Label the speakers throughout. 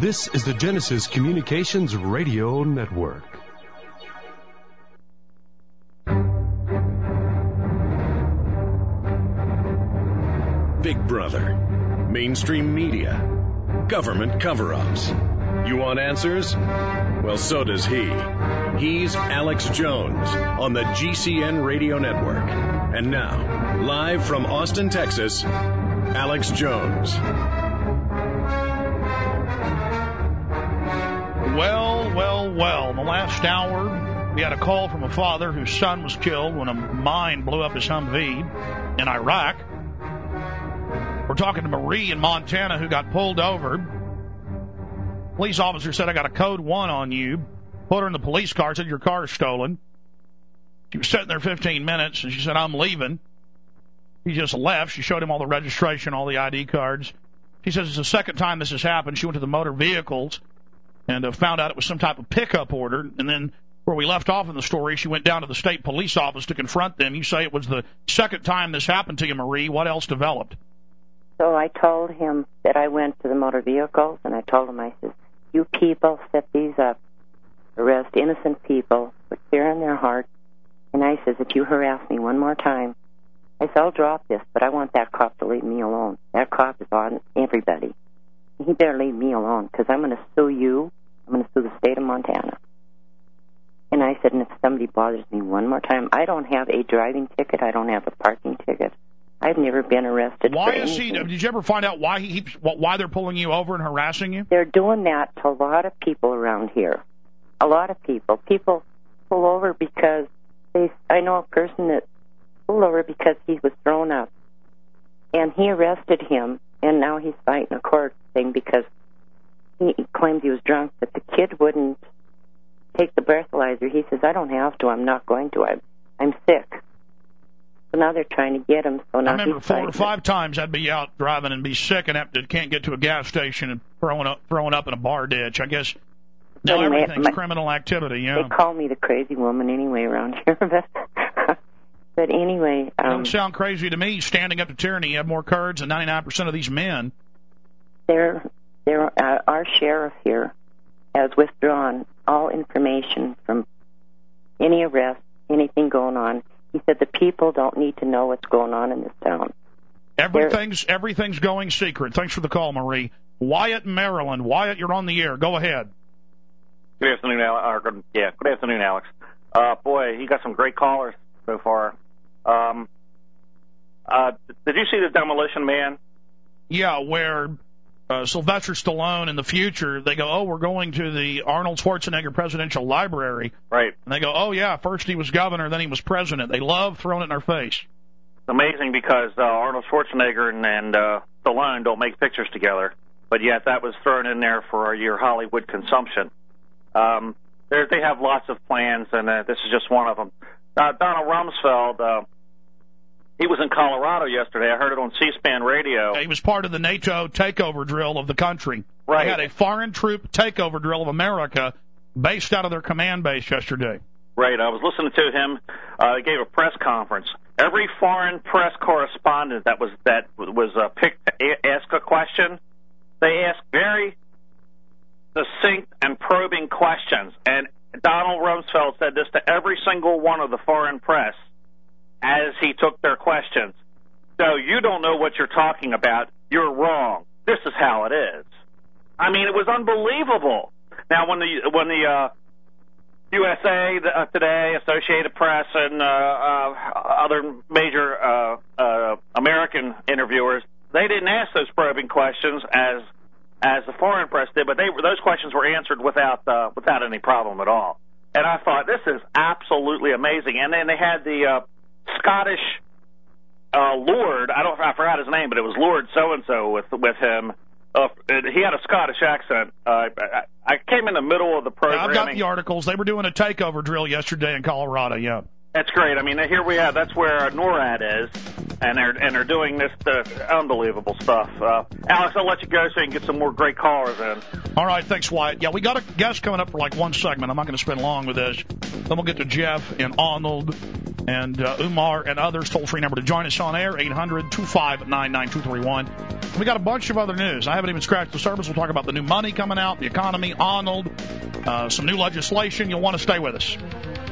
Speaker 1: This is the Genesis Communications Radio Network.
Speaker 2: Big Brother, mainstream media, government cover-ups. You want answers? Well, so does he. He's Alex Jones on the GCN Radio Network. And now, live from Austin, Texas, Alex Jones.
Speaker 3: Well. In the last hour, we had a call from a father whose son was killed when a mine blew up his Humvee in Iraq. We're talking to Marie in Montana who got pulled over. Police officer said, I got a code 1 on you. Put her in the police car, said your car is stolen. She was sitting there 15 minutes, and she said, I'm leaving. He just left. She showed him all the registration, all the ID cards. She says it's the second time this has happened. She went to the motor vehicles and found out it was some type of pickup order. And then where we left off in the story, she went down to the state police office to confront them. You say it was the second time this happened to you, Marie. What else developed?
Speaker 4: So I told him that I went to the motor vehicles, and I told him, I said, you people set these up, arrest innocent people, put fear in their heart. And I says, if you harass me one more time, I said, I'll drop this, but I want that cop to leave me alone. That cop is on everybody. He better leave me alone, because I'm going to sue you. I'm going to sue the state of Montana. And I said, and if somebody bothers me one more time, I don't have a driving ticket. I don't have a parking ticket. I've never been arrested.
Speaker 3: Why is he? Did you ever find out why they're pulling you over and harassing you?
Speaker 4: They're doing that to a lot of people around here. A lot of people. People pull over because I know a person that pulled over because he was thrown up, and he arrested him, and now he's fighting a court thing because he claims he was drunk, but the kid wouldn't take the breathalyzer. He says, I don't have to. I'm not going to. I'm sick. So now they're trying to get him. So now
Speaker 3: I remember 4 or 5 times I'd be out driving and be sick and can't get to a gas station and throwing up in a bar ditch. I guess now everything's criminal activity. Yeah.
Speaker 4: They call me the crazy woman anyway around here. But anyway,
Speaker 3: don't sound crazy to me. Standing up to tyranny, you have more courage than 99% of these men.
Speaker 4: Our sheriff here has withdrawn all information from any arrest, anything going on. He said the people don't need to know what's going on in this town.
Speaker 3: Everything's going secret. Thanks for the call, Marie. Wyatt, Maryland. Wyatt, you're on the air. Go ahead.
Speaker 5: Good afternoon, good afternoon, Alex. Boy, you got some great callers so far. Did you see the Demolition Man?
Speaker 3: Yeah, where Sylvester Stallone in the future, they go, we're going to the Arnold Schwarzenegger Presidential Library.
Speaker 5: Right.
Speaker 3: And they go, oh, yeah, first he was governor, then he was president. They love throwing it in our face.
Speaker 5: It's amazing because Arnold Schwarzenegger and Stallone don't make pictures together, but yet that was thrown in there for your Hollywood consumption. They have lots of plans, and this is just one of them. Donald Rumsfeld, he was in Colorado yesterday. I heard it on C-SPAN radio.
Speaker 3: He was part of the NATO takeover drill of the country.
Speaker 5: Right.
Speaker 3: They had a foreign troop takeover drill of America based out of their command base yesterday.
Speaker 5: Right. I was listening to him. He gave a press conference. Every foreign press correspondent that was picked to ask a question, they asked very succinct and probing questions. And Donald Rumsfeld said this to every single one of the foreign press as he took their questions. So you don't know what you're talking about. You're wrong. This is how it is. I mean, it was unbelievable. Now, when the USA Today, Associated Press, and other major American interviewers, they didn't ask those probing questions as the foreign press did, but those questions were answered without any problem at all. And I thought, this is absolutely amazing. And then they had the Scottish Lord, I forgot his name, but it was Lord so-and-so with him. He had a Scottish accent. I came in the middle of the programming.
Speaker 3: I've got the articles. They were doing a takeover drill yesterday in Colorado, yeah.
Speaker 5: That's great. I mean, here we have, that's where NORAD is, and they're doing this unbelievable stuff. Alex, I'll let you go so you can get some more great callers in.
Speaker 3: All right, thanks, Wyatt. Yeah, we got a guest coming up for like one segment. I'm not going to spend long with this. Then we'll get to Jeff and Arnold and Umar and others. Toll-free number to join us on air, 800-259-9231. We got a bunch of other news. I haven't even scratched the surface. We'll talk about the new money coming out, the economy, Arnold, some new legislation. You'll want to stay with us.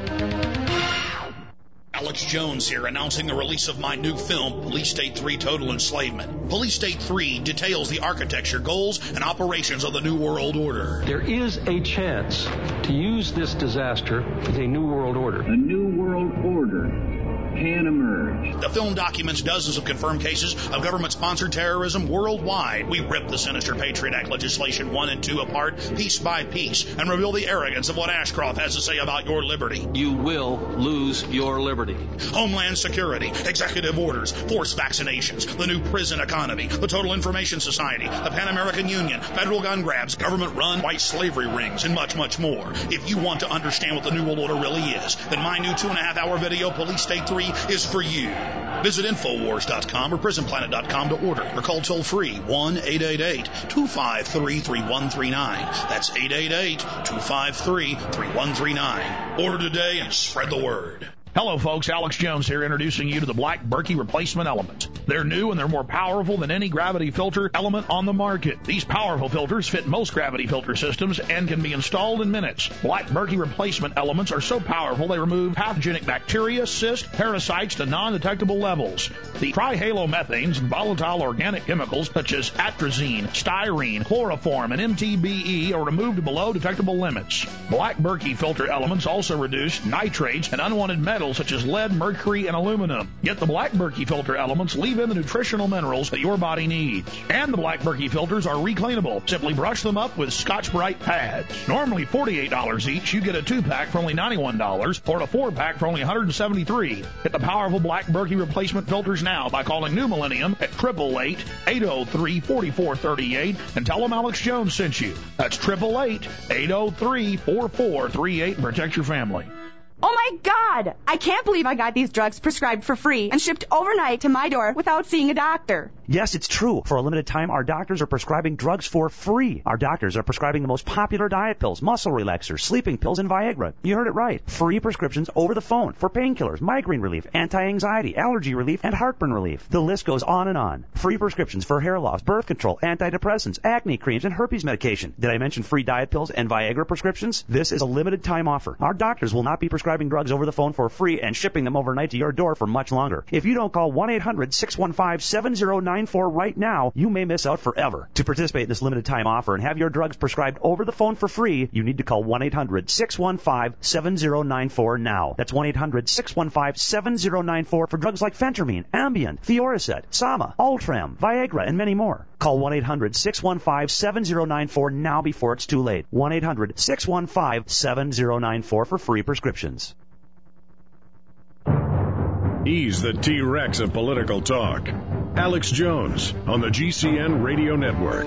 Speaker 6: Alex Jones here, announcing the release of my new film, Police State 3 Total Enslavement. Police State 3 details the architecture, goals, and operations of the New World Order.
Speaker 7: There is a chance to use this disaster as a New World Order.
Speaker 8: A New World Order can emerge.
Speaker 6: The film documents dozens of confirmed cases of government-sponsored terrorism worldwide. We rip the sinister Patriot Act legislation 1 and 2 apart, piece by piece, and reveal the arrogance of what Ashcroft has to say about your liberty.
Speaker 7: You will lose your liberty.
Speaker 6: Homeland Security, executive orders, forced vaccinations, the new prison economy, the Total Information Society, the Pan American Union, federal gun grabs, government-run white slavery rings, and much, much more. If you want to understand what the New World Order really is, then my new 2.5-hour video, Police State 3, is for you. Visit Infowars.com or PrisonPlanet.com to order, or call toll-free 1-888-253-3139. That's 888-253-3139. Order today and spread the word.
Speaker 3: Hello, folks. Alex Jones here, introducing you to the Black Berkey replacement element. They're new and they're more powerful than any gravity filter element on the market. These powerful filters fit most gravity filter systems and can be installed in minutes. Black Berkey replacement elements are so powerful they remove pathogenic bacteria, cysts, parasites to non-detectable levels. The trihalomethanes and volatile organic chemicals such as atrazine, styrene, chloroform, and MTBE are removed below detectable limits. Black Berkey filter elements also reduce nitrates and unwanted metals such as lead, mercury, and aluminum. Yet the Black Berkey filter elements leave in the nutritional minerals that your body needs. And the Black Berkey filters are recleanable. Simply brush them up with Scotch-Brite pads. Normally $48 each, you get a 2-pack for only $91 or a 4-pack for only $173. Get the powerful Black Berkey replacement filters now by calling New Millennium at 888-803-4438 and tell them Alex Jones sent you. That's 888-803-4438 and protect your family.
Speaker 9: Oh my God! I can't believe I got these drugs prescribed for free and shipped overnight to my door without seeing a doctor.
Speaker 10: Yes, it's true. For a limited time, our doctors are prescribing drugs for free. Our doctors are prescribing the most popular diet pills, muscle relaxers, sleeping pills, and Viagra. You heard it right. Free prescriptions over the phone for painkillers, migraine relief, anti-anxiety, allergy relief, and heartburn relief. The list goes on and on. Free prescriptions for hair loss, birth control, antidepressants, acne creams, and herpes medication. Did I mention free diet pills and Viagra prescriptions? This is a limited time offer. Our doctors will not be prescribing drugs over the phone for free and shipping them overnight to your door for much longer. If you don't call 1-800-615-7094 right now, you may miss out forever. To participate in this limited time offer and have your drugs prescribed over the phone for free, you need to call 1-800-615-7094 now. That's 1-800-615-7094 for drugs like Phentermine, Ambien, Thioricet, Sama, Ultram, Viagra, and many more. Call 1-800-615-7094 now before it's too late. 1-800-615-7094 for free prescriptions.
Speaker 2: He's the T-Rex of political talk. Alex Jones on the GCN Radio Network.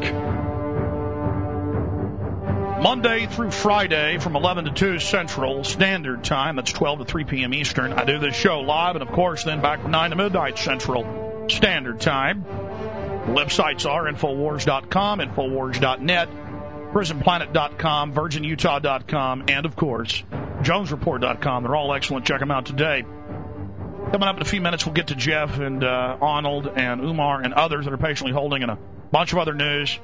Speaker 3: Monday through Friday from 11 to 2 Central Standard Time. That's 12 to 3 p.m. Eastern. I do this show live, and, of course, then back from 9 to midnight Central Standard Time. Websites are Infowars.com, Infowars.net, PrisonPlanet.com, VirginUtah.com, and, of course, JonesReport.com. They're all excellent. Check them out today. Coming up in a few minutes, we'll get to Jeff and Arnold and Umar and others that are patiently holding, and a bunch of other news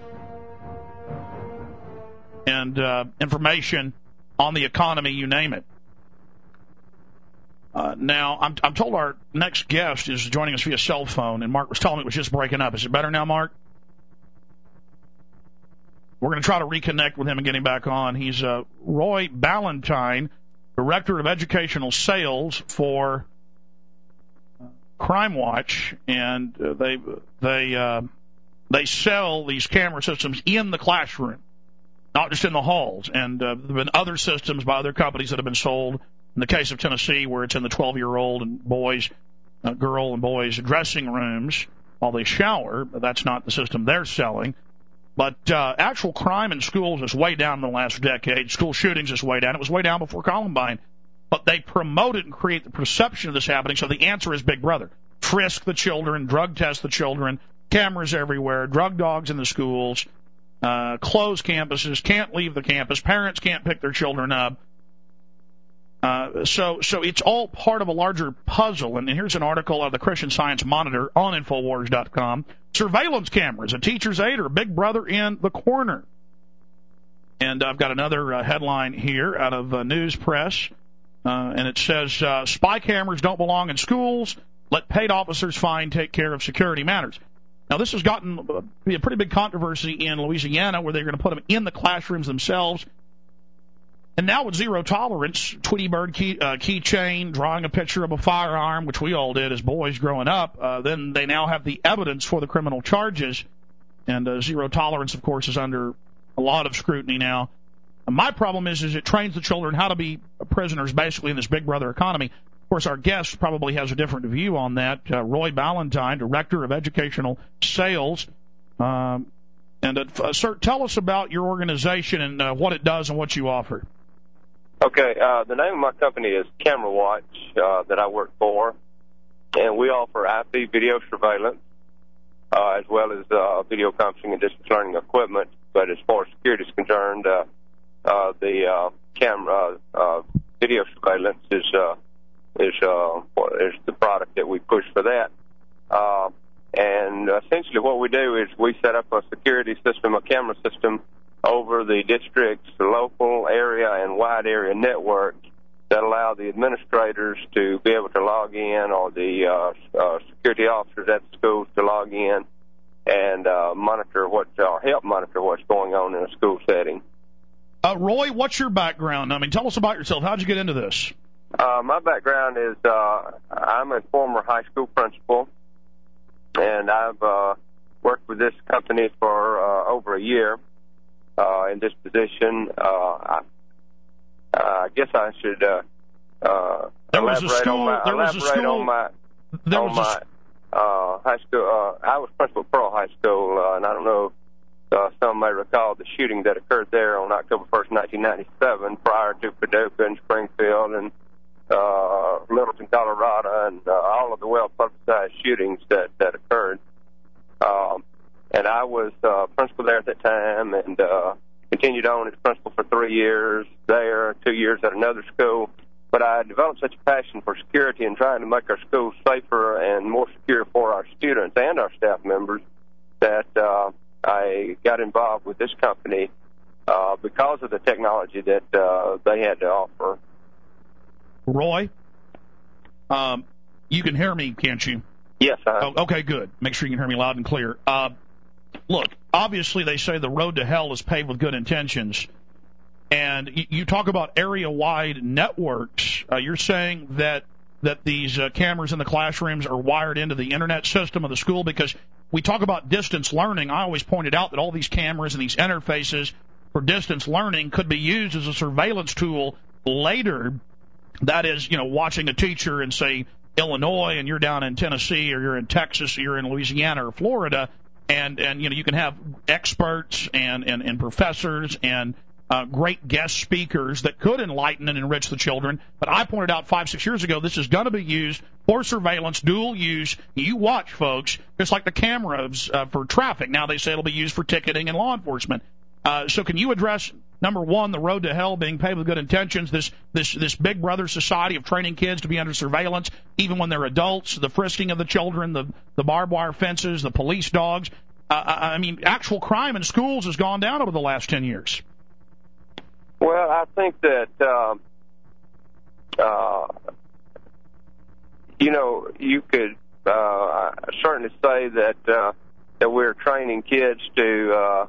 Speaker 3: and information on the economy, you name it. Now, I'm told our next guest is joining us via cell phone, and Mark was telling me it was just breaking up. Is it better now, Mark? We're going to try to reconnect with him and get him back on. He's Roy Ballantyne, Director of Educational Sales for Crime Watch, and they sell these camera systems in the classroom, not just in the halls. And there have been other systems by other companies that have been sold. In the case of Tennessee, where it's in the 12-year-old and boys, girl and boys dressing rooms while they shower, that's not the system they're selling. But actual crime in schools is way down in the last decade. School shootings is way down. It was way down before Columbine. But they promote it and create the perception of this happening, so the answer is Big Brother. Frisk the children, drug test the children, cameras everywhere, drug dogs in the schools, closed campuses, can't leave the campus, parents can't pick their children up. So it's all part of a larger puzzle. And here's an article of the Christian Science Monitor on Infowars.com. Surveillance cameras, a teacher's aid, or Big Brother in the corner. And I've got another headline here out of News Press, and it says, spy cameras don't belong in schools. Let paid officers take care of security matters. Now, this has gotten to be a pretty big controversy in Louisiana, where they're going to put them in the classrooms themselves. And now with zero tolerance, Tweety Bird keychain, drawing a picture of a firearm, which we all did as boys growing up, then they now have the evidence for the criminal charges. And zero tolerance, of course, is under a lot of scrutiny now. My problem is it trains the children how to be prisoners, basically, in this Big Brother economy. Of course, our guest probably has a different view on that. Roy Ballantyne, Director of Educational Sales. Sir, tell us about your organization and what it does and what you offer.
Speaker 11: Okay, the name of my company is Camera Watch, that I work for, and we offer IP video surveillance, as well as video conferencing and distance learning equipment. But as far as security is concerned, the camera video surveillance is the product that we push for that. And essentially what we do is we set up a security system, a camera system, over the district's local area and wide area network that allow the administrators to be able to log in, or the security officers at the schools to log in and help monitor what's going on in a school setting.
Speaker 3: Roy, what's your background? I mean, tell us about yourself. How'd you get into this?
Speaker 11: My background is I'm a former high school principal, and I've worked with this company for over a year in this position. I guess I should elaborate on my high school. I was principal at Pearl High School, and I don't know if some may recall the shooting that occurred there on October 1st, 1997, prior to Paducah and Springfield and Littleton, Colorado, and all of the well-publicized shootings that occurred. And I was principal there at that time, and continued on as principal for 3 years there, 2 years at another school. But I developed such a passion for security and trying to make our schools safer and more secure for our students and our staff members that I got involved with this company because of the technology that they had to offer.
Speaker 3: Roy, you can hear me, can't you?
Speaker 11: Yes,
Speaker 3: okay, good. Make sure you can hear me loud and clear. Look, obviously they say the road to hell is paved with good intentions. And you talk about area-wide networks. You're saying that these cameras in the classrooms are wired into the internet system of the school, because we talk about distance learning. I always pointed out that all these cameras and these interfaces for distance learning could be used as a surveillance tool later. That is, watching a teacher in, say, Illinois, and you're down in Tennessee, or you're in Texas, or you're in Louisiana or Florida, and you can have experts and professors and great guest speakers that could enlighten and enrich the children. But I pointed out 5-6 years ago, this is going to be used for surveillance, dual use. You watch, folks, just like the cameras for traffic. Now they say it'll be used for ticketing and law enforcement. So can you address, number one, the road to hell being paved with good intentions, this Big Brother society of training kids to be under surveillance even when they're adults, the frisking of the children, the barbed wire fences, the police dogs? I mean, actual crime in schools has gone down over the last 10 years.
Speaker 11: Well, I think that, you could certainly say that we're training kids to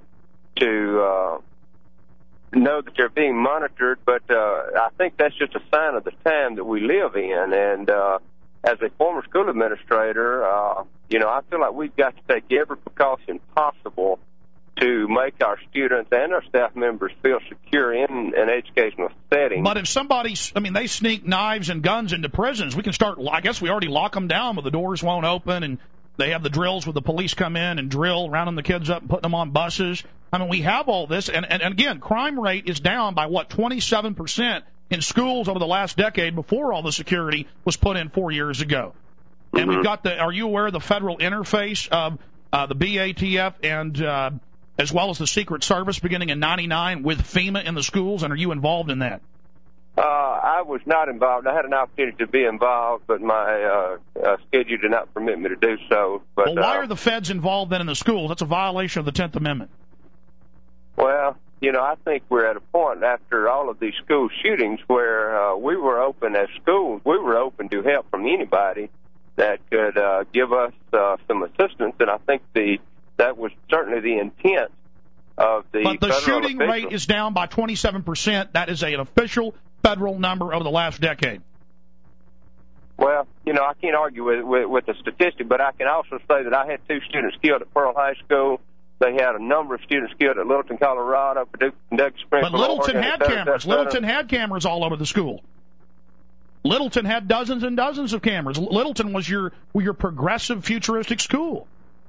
Speaker 11: know that they're being monitored, but I think that's just a sign of the time that we live in. And as a former school administrator, I feel like we've got to take every precaution possible to make our students and our staff members feel secure in an educational setting.
Speaker 3: But if they sneak knives and guns into prisons, we can start, I guess we already lock them down, but the doors won't open, and they have the drills where the police come in and drill, rounding the kids up and putting them on buses. I mean, we have all this, and again, crime rate is down by, 27% in schools over the last decade before all the security was put in 4 years ago. And we've got are you aware of the federal interface of the BATF and as well as the Secret Service beginning in '99 with FEMA in the schools, and are you involved in that?
Speaker 11: I was not involved. I had an opportunity to be involved, but my schedule did not permit me to do so. But,
Speaker 3: well, why are the feds involved then in the schools? That's a violation of the 10th Amendment.
Speaker 11: Well, I think we're at a point after all of these school shootings where we were open as schools. We were open to help from anybody that could give us some assistance, and I think that was certainly the intent of the
Speaker 3: But the
Speaker 11: federal
Speaker 3: shooting
Speaker 11: officials.
Speaker 3: rate is down by 27%. That is an official federal number over the last decade.
Speaker 11: Well, I can't argue with the statistic, but I can also say that I had 2 students killed at Pearl High School. They had a number of students killed at Littleton, Colorado, Paducah, Springfield,
Speaker 3: But Littleton
Speaker 11: Oregon,
Speaker 3: had cameras. Littleton had cameras all over the school. Littleton had dozens and dozens of cameras. Littleton was your progressive, futuristic school.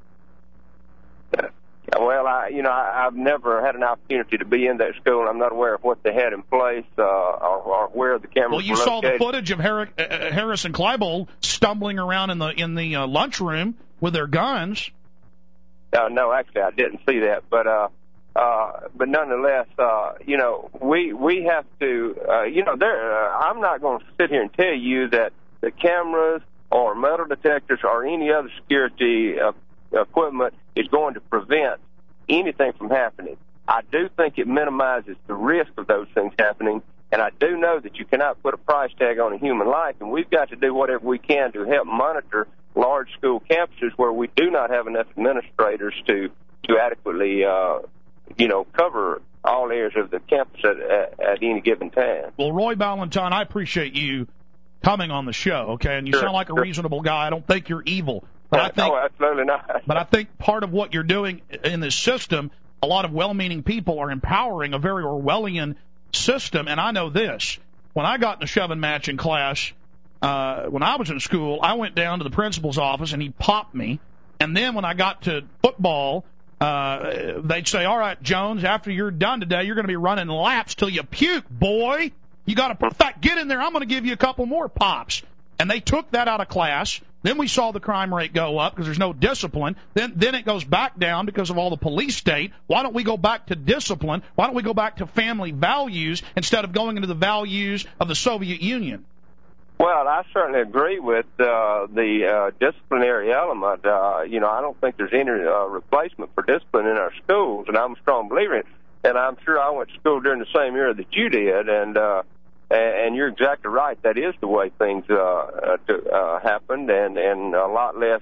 Speaker 11: Well, I've never had an opportunity to be in that school. I'm not aware of what they had in place or where the cameras were located.
Speaker 3: Well, you saw the footage of Harris and Klebold stumbling around in the lunchroom with their guns.
Speaker 11: No, actually, I didn't see that, but nonetheless, we have to, I'm not going to sit here and tell you that the cameras or metal detectors or any other security equipment is going to prevent anything from happening. I do think it minimizes the risk of those things happening, and I do know that you cannot put a price tag on a human life, and we've got to do whatever we can to help monitor large school campuses where we do not have enough administrators to adequately, cover all areas of the campus at any given time.
Speaker 3: Well, Roy Ballantyne, I appreciate you coming on the show, okay? And you sound like a reasonable guy. I don't think you're evil. But
Speaker 11: no, absolutely not.
Speaker 3: But I think part of what you're doing in this system, a lot of well-meaning people are empowering a very Orwellian system. And I know this. When I got in a shoving match in class, when I was in school, I went down to the principal's office and he popped me. And then when I got to football, they'd say, all right, Jones, after you're done today, you're going to be running laps till you puke, boy. You got to, in fact, get in there. I'm going to give you a couple more pops. And they took that out of class. Then we saw the crime rate go up because there's no discipline. Then it goes back down because of all the police state. Why don't we go back to discipline? Why don't we go back to family values instead of going into the values of the Soviet Union?
Speaker 11: Well, I certainly agree with the disciplinary element. I don't think there's any replacement for discipline in our schools, and I'm a strong believer in it. And I'm sure I went to school during the same era that you did, and you're exactly right. That is the way things happened, and a lot less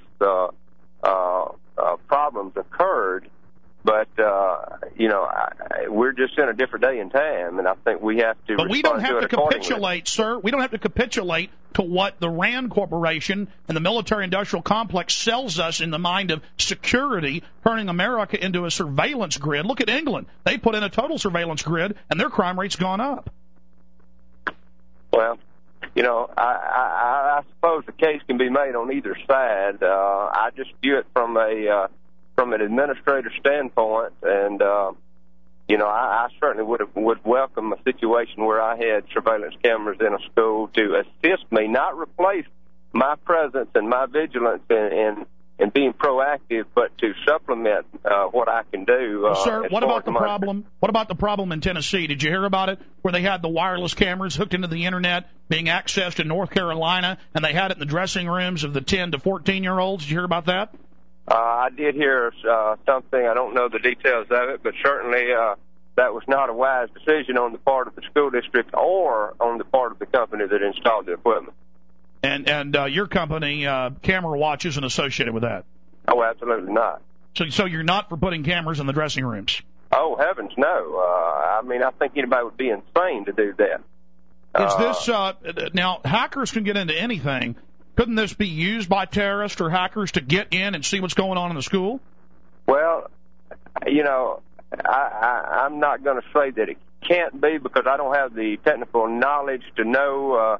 Speaker 11: problems occurred. But, we're just in a different day and time, and I think we have to.
Speaker 3: But we don't have to capitulate, sir. We don't have to capitulate to what the RAND Corporation and the military-industrial complex sells us in the mind of security, turning America into a surveillance grid. Look at England. They put in a total surveillance grid, and their crime rate's gone up.
Speaker 11: Well, I suppose the case can be made on either side. I just view it from an administrator standpoint, and I certainly would welcome a situation where I had surveillance cameras in a school to assist me, not replace my presence and my vigilance in being proactive, but to supplement what I can do.
Speaker 3: Sir, what about the problem? What about the problem in Tennessee? Did you hear about it, where they had the wireless cameras hooked into the internet being accessed in North Carolina, and they had it in the dressing rooms of the 10 to 14-year-olds? Did you hear about that?
Speaker 11: I did hear something. I don't know the details of it, but certainly that was not a wise decision on the part of the school district or on the part of the company that installed the equipment.
Speaker 3: And your company, Camera Watch, isn't associated with that?
Speaker 11: Oh, absolutely not.
Speaker 3: So you're not for putting cameras in the dressing rooms?
Speaker 11: Oh, heavens, no. I think anybody would be insane to do that.
Speaker 3: Is this now, hackers can get into anything. Couldn't this be used by terrorists or hackers to get in and see what's going on in the school?
Speaker 11: Well, I'm not going to say that it can't be because I don't have the technical knowledge to know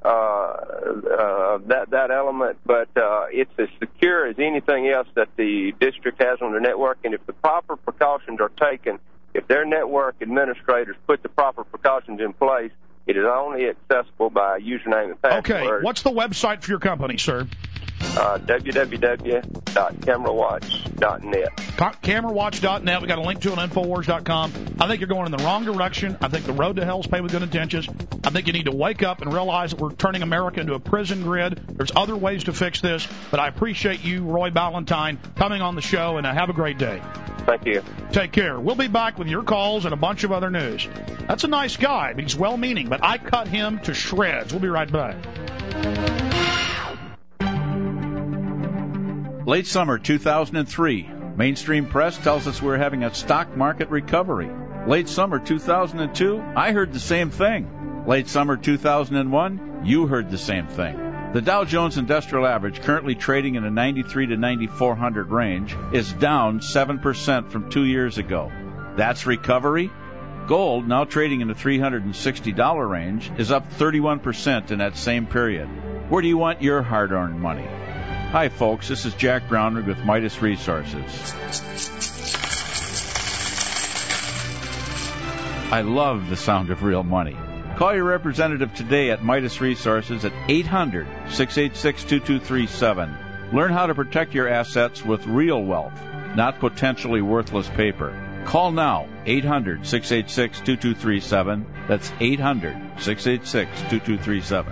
Speaker 11: that element, but it's as secure as anything else that the district has on their network, and if the proper precautions are taken, if their network administrators put the proper precautions in place, it is only accessible by username and password.
Speaker 3: Okay, what's the website for your company, sir?
Speaker 11: www.camerawatch.net.
Speaker 3: Camerawatch.net. We got a link to it on Infowars.com. I think you're going in the wrong direction. I think the road to hell is paved with good intentions. I think you need to wake up and realize that we're turning America into a prison grid. There's other ways to fix this, but I appreciate you, Roy Ballantyne, coming on the show, and have a great day.
Speaker 11: Thank you.
Speaker 3: Take care. We'll be back with your calls and a bunch of other news. That's a nice guy. He's well-meaning, but I cut him to shreds. We'll be right back.
Speaker 12: Late summer 2003, mainstream press tells us we're having a stock market recovery. Late summer 2002, I heard the same thing. Late summer 2001, you heard the same thing. The Dow Jones Industrial Average, currently trading in a 93 to 9400 range, is down 7% from 2 years ago. That's recovery? Gold, now trading in the $360 range, is up 31% in that same period. Where do you want your hard-earned money? Hi, folks. This is Jack Brownrigg with Midas Resources. I love the sound of real money. Call your representative today at Midas Resources at 800-686-2237. Learn how to protect your assets with real wealth, not potentially worthless paper. Call now, 800-686-2237. That's 800-686-2237.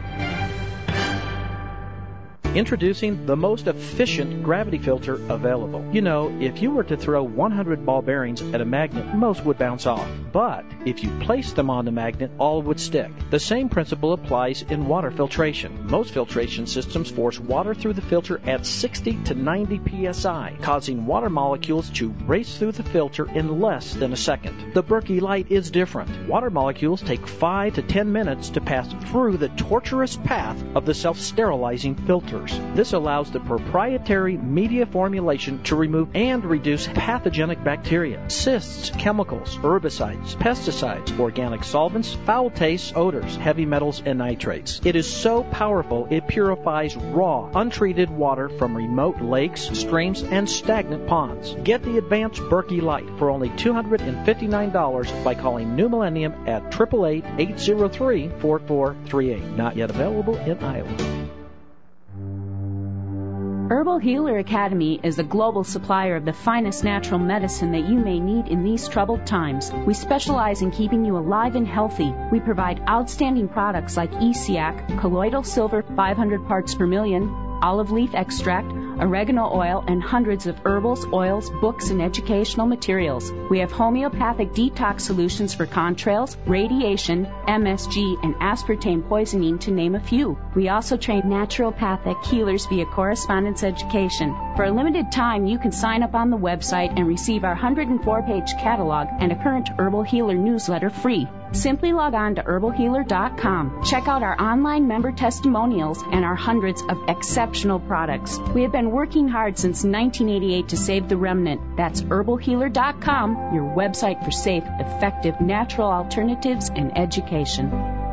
Speaker 13: Introducing the most efficient gravity filter available. You know, if you were to throw 100 ball bearings at a magnet, most would bounce off. But if you place them on the magnet, all would stick. The same principle applies in water filtration. Most filtration systems force water through the filter at 60 to 90 psi, causing water molecules to race through the filter in less than a second. The Berkey Light is different. Water molecules take 5 to 10 minutes to pass through the torturous path of the self-sterilizing filters. This allows the proprietary media formulation to remove and reduce pathogenic bacteria, cysts, chemicals, herbicides, pesticides, organic solvents, foul tastes, odors, heavy metals, and nitrates. It is so powerful it purifies raw, untreated water from remote lakes, streams, and stagnant ponds. Get the advanced Berkey Light for only $259 by calling New Millennium at 888-803-4438. Not yet available in Iowa.
Speaker 14: Herbal Healer Academy is a global supplier of the finest natural medicine that you may need in these troubled times. We specialize in keeping you alive and healthy. We provide outstanding products like ESEAC, colloidal silver 500 parts per million, olive leaf extract, oregano oil, and hundreds of herbals, oils, books, and educational materials. We have homeopathic detox solutions for contrails, radiation, MSG, and aspartame poisoning, to name a few. We also train naturopathic healers via correspondence education. For a limited time, you can sign up on the website and receive our 104-page catalog and a current Herbal Healer newsletter free. Simply log on to herbalhealer.com. Check out our online member testimonials and our hundreds of exceptional products. We have been working hard since 1988 to save the remnant. That's herbalhealer.com, your website for safe, effective, natural alternatives and education.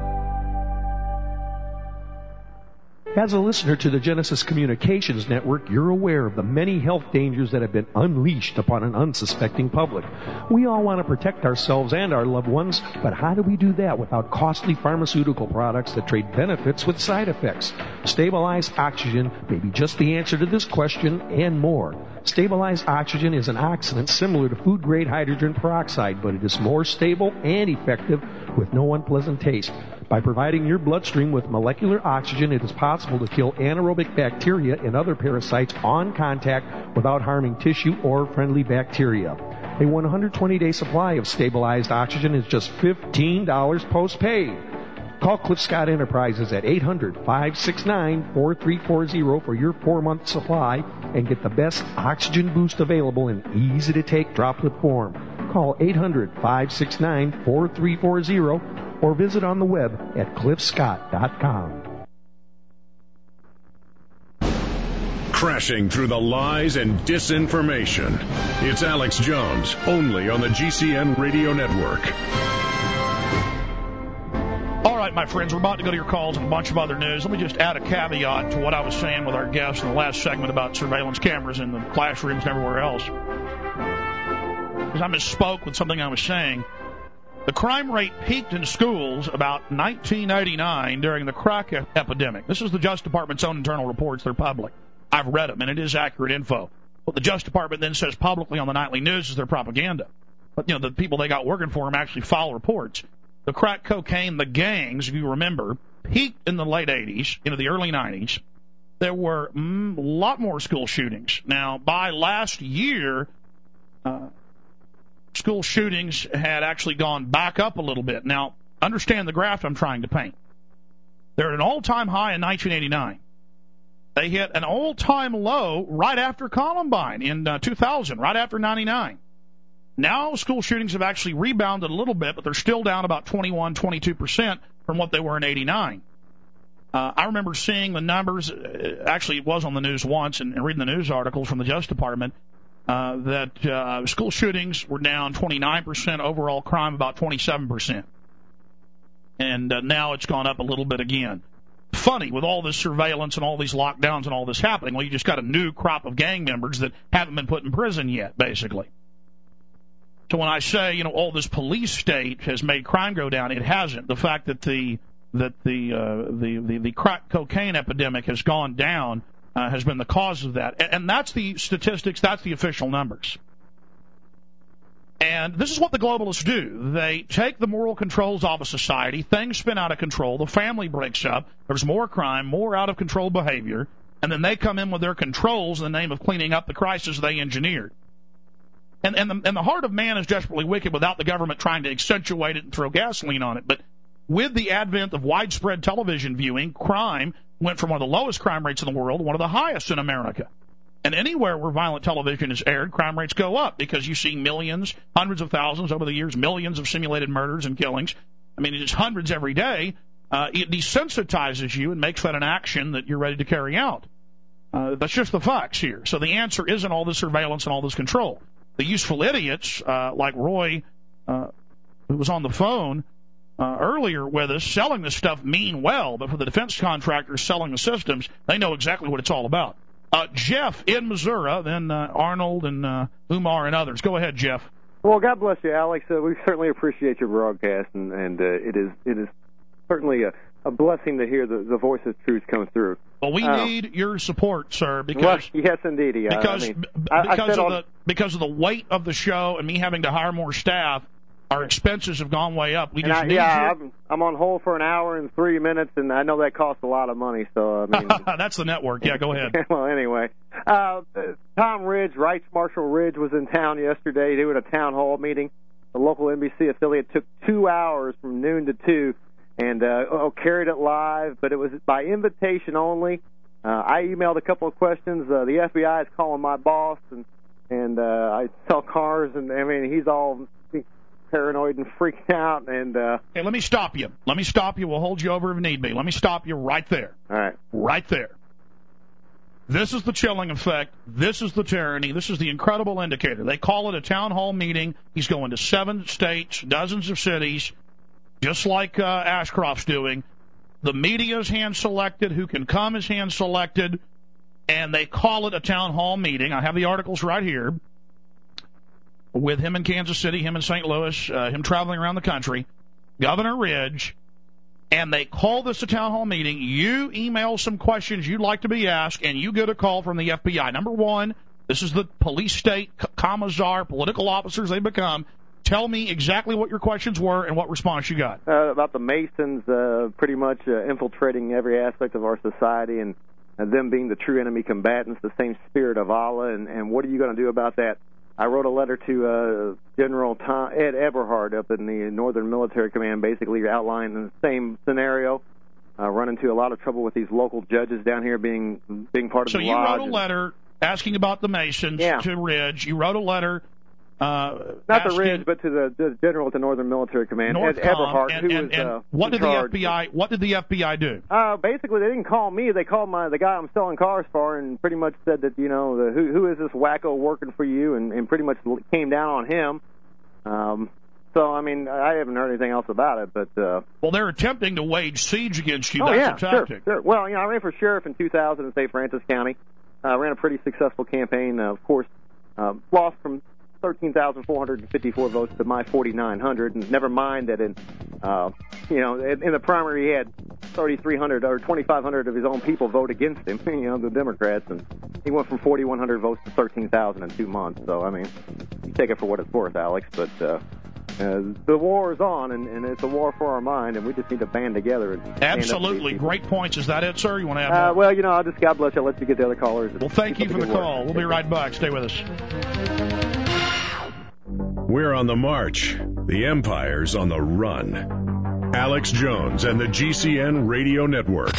Speaker 15: As a listener to the Genesis Communications Network, you're aware of the many health dangers that have been unleashed upon an unsuspecting public. We all want to protect ourselves and our loved ones, but how do we do that without costly pharmaceutical products that trade benefits with side effects? Stabilized Oxygen may be just the answer to this question and more. Stabilized Oxygen is an oxidant similar to food-grade hydrogen peroxide, but it is more stable and effective with no unpleasant taste. By providing your bloodstream with molecular oxygen, it is possible to kill anaerobic bacteria and other parasites on contact without harming tissue or friendly bacteria. A 120-day supply of stabilized oxygen is just $15 post-paid. Call Cliff Scott Enterprises at 800-569-4340 for your 4-month supply and get the best oxygen boost available in easy-to-take droplet form. Call 800-569-4340 or visit on the web at cliffscott.com.
Speaker 2: Crashing through the lies and disinformation. It's Alex Jones, only on the GCN Radio Network.
Speaker 3: All right, my friends, we're about to go to your calls and a bunch of other news. Let me just add a caveat to what I was saying with our guest in the last segment about surveillance cameras in the classrooms and everywhere else. Because I misspoke with something I was saying. The crime rate peaked in schools about 1989 during the crack epidemic. This is the Justice Department's own internal reports. They're public. I've read them, and it is accurate info. What the Justice Department then says publicly on the nightly news is their propaganda. But, the people they got working for them actually file reports. The crack cocaine, the gangs, if you remember, peaked in the late 80s, the early 90s. There were a lot more school shootings. Now, by last year, school shootings had actually gone back up a little bit. Now, understand the graph I'm trying to paint. They're at an all-time high in 1989. They hit an all-time low right after Columbine in 2000, right after 99. Now school shootings have actually rebounded a little bit, but they're still down about 21, 22% from what they were in 89. I remember seeing the numbers. Actually, it was on the news once, and reading the news articles from the Justice Department, that school shootings were down 29%, overall crime about 27%. And now it's gone up a little bit again. Funny, with all this surveillance and all these lockdowns and all this happening, well, you just got a new crop of gang members that haven't been put in prison yet, basically. So when I say, all this police state has made crime go down, it hasn't. The fact that the crack cocaine epidemic has gone down has been the cause of that. And that's the statistics, that's the official numbers. And this is what the globalists do. They take the moral controls off of society, things spin out of control, the family breaks up, there's more crime, more out-of-control behavior, and then they come in with their controls in the name of cleaning up the crisis they engineered. And the heart of man is desperately wicked without the government trying to accentuate it and throw gasoline on it. But with the advent of widespread television viewing, crime went from one of the lowest crime rates in the world to one of the highest in America. And anywhere where violent television is aired, crime rates go up because you see millions, hundreds of thousands over the years, millions of simulated murders and killings. I mean, it's hundreds every day. It desensitizes you and makes that an action that you're ready to carry out. That's just the facts here. So the answer isn't all this surveillance and all this control. The useful idiots, like Roy, who was on the phone earlier with us, selling this stuff mean well, but for the defense contractors selling the systems, they know exactly what it's all about. Jeff in Missouri, then Arnold and Umar and others. Go ahead, Jeff.
Speaker 16: Well, God bless you, Alex. We certainly appreciate your broadcast, and it is certainly a blessing to hear the voice of truth come through.
Speaker 3: Well, we need your support, sir, because
Speaker 16: yes, indeed.
Speaker 3: Because of the weight of the show and me having to hire more staff, our expenses have gone way up.
Speaker 16: I'm on hold for an hour and 3 minutes, and I know that costs a lot of money. So I mean,
Speaker 3: that's the network. Yeah, go ahead.
Speaker 16: Well, anyway, Tom Ridge, Rice Marshal Ridge, was in town yesterday doing a town hall meeting. The local NBC affiliate took 2 hours from noon to 2, and carried it live, but it was by invitation only. I emailed a couple of questions. The FBI is calling my boss, and I sell cars, and I mean he's all paranoid and freaked out. And
Speaker 3: hey, let me stop you. We'll hold you over if need be. Let me stop you right there.
Speaker 16: All right.
Speaker 3: Right there. This is the chilling effect. This is the tyranny. This is the incredible indicator. They call it a town hall meeting. He's going to 7 states, dozens of cities, just like Ashcroft's doing. The media's hand-selected. Who can come is hand-selected. And they call it a town hall meeting. I have the articles right here. With him in Kansas City, him in St. Louis, him traveling around the country, Governor Ridge, and they call this a town hall meeting. You email some questions you'd like to be asked, and you get a call from the FBI. Number one, this is the police state, commissar, political officers they become. Tell me exactly what your questions were and what response you got.
Speaker 16: About the Masons pretty much infiltrating every aspect of our society and them being the true enemy combatants, the same spirit of Allah, and what are you going to do about that? I wrote a letter to General Ed Eberhard up in the Northern Military Command, basically outlining the same scenario, run into a lot of trouble with these local judges down here being part of the lodge. So
Speaker 3: you wrote a letter asking about the Masons to Ridge. You wrote a letter
Speaker 16: not to Ridge, but to the general at the Northern Military Command, Ed Eberhard, who was
Speaker 3: what did the FBI do?
Speaker 16: Basically, they didn't call me. They called the guy I'm selling cars for, and pretty much said that who is this wacko working for you, and pretty much came down on him. So I mean, I haven't heard anything else about it, but
Speaker 3: well, they're attempting to wage siege against you.
Speaker 16: Oh,
Speaker 3: That's a tactic.
Speaker 16: Sure. Well, I ran for sheriff in 2000 in St. Francis County. I ran a pretty successful campaign. Of course, lost from 13,454 votes to my 4,900, and never mind that in the primary he had 3,300 or 2,500 of his own people vote against him, the Democrats, and he went from 4,100 votes to 13,000 in 2 months. So, I mean, you take it for what it's worth, Alex, but the war is on, and it's a war for our mind, and we just need to band together. And
Speaker 3: absolutely. Great points. Is that it, sir? You want to add more?
Speaker 16: Well, I'll just, God bless you, I'll let you get the other callers.
Speaker 3: Well, thank you for the call. We'll be right back. Stay with us.
Speaker 2: We're on the march. The Empire's on the run. Alex Jones and the GCN Radio Network.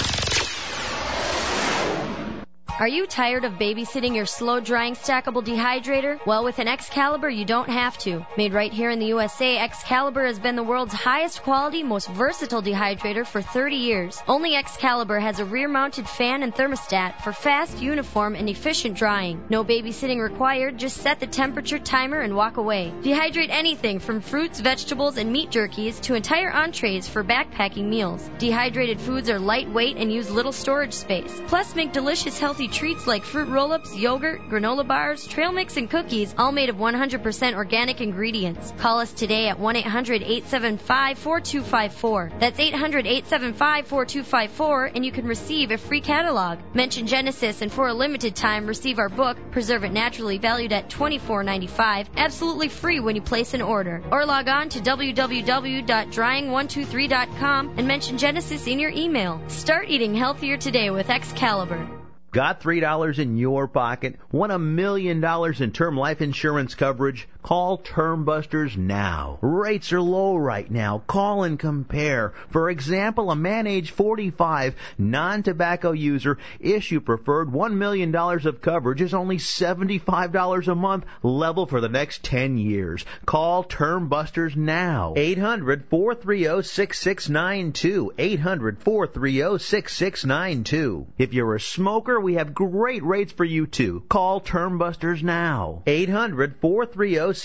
Speaker 17: Are you tired of babysitting your slow-drying stackable dehydrator? Well, with an Excalibur, you don't have to. Made right here in the USA, Excalibur has been the world's highest quality, most versatile dehydrator for 30 years. Only Excalibur has a rear-mounted fan and thermostat for fast, uniform, and efficient drying. No babysitting required, just set the temperature timer and walk away. Dehydrate anything from fruits, vegetables, and meat jerkies to entire entrees for backpacking meals. Dehydrated foods are lightweight and use little storage space. Plus, make delicious, healthy treats like fruit roll-ups, yogurt, granola bars, trail mix, and cookies, all made of 100% organic ingredients. Call us today at 1-800-875-4254. That's 800-875-4254, and you can receive a free catalog. Mention Genesis, and for a limited time, receive our book, Preserve It Naturally, valued at $24.95, absolutely free when you place an order. Or log on to www.drying123.com and mention Genesis in your email. Start eating healthier today with Excalibur.
Speaker 18: Got $3 in your pocket? Want $1 million in term life insurance coverage? Call Term Busters now. Rates are low right now. Call and compare. For example, a man age 45, non-tobacco user, issue preferred $1 million of coverage is only $75 a month, level for the next 10 years. Call Term Busters now. 800-430-6692. 800-430-6692. If you're a smoker, we have great rates for you too. Call Term Busters now. 800-430-6692.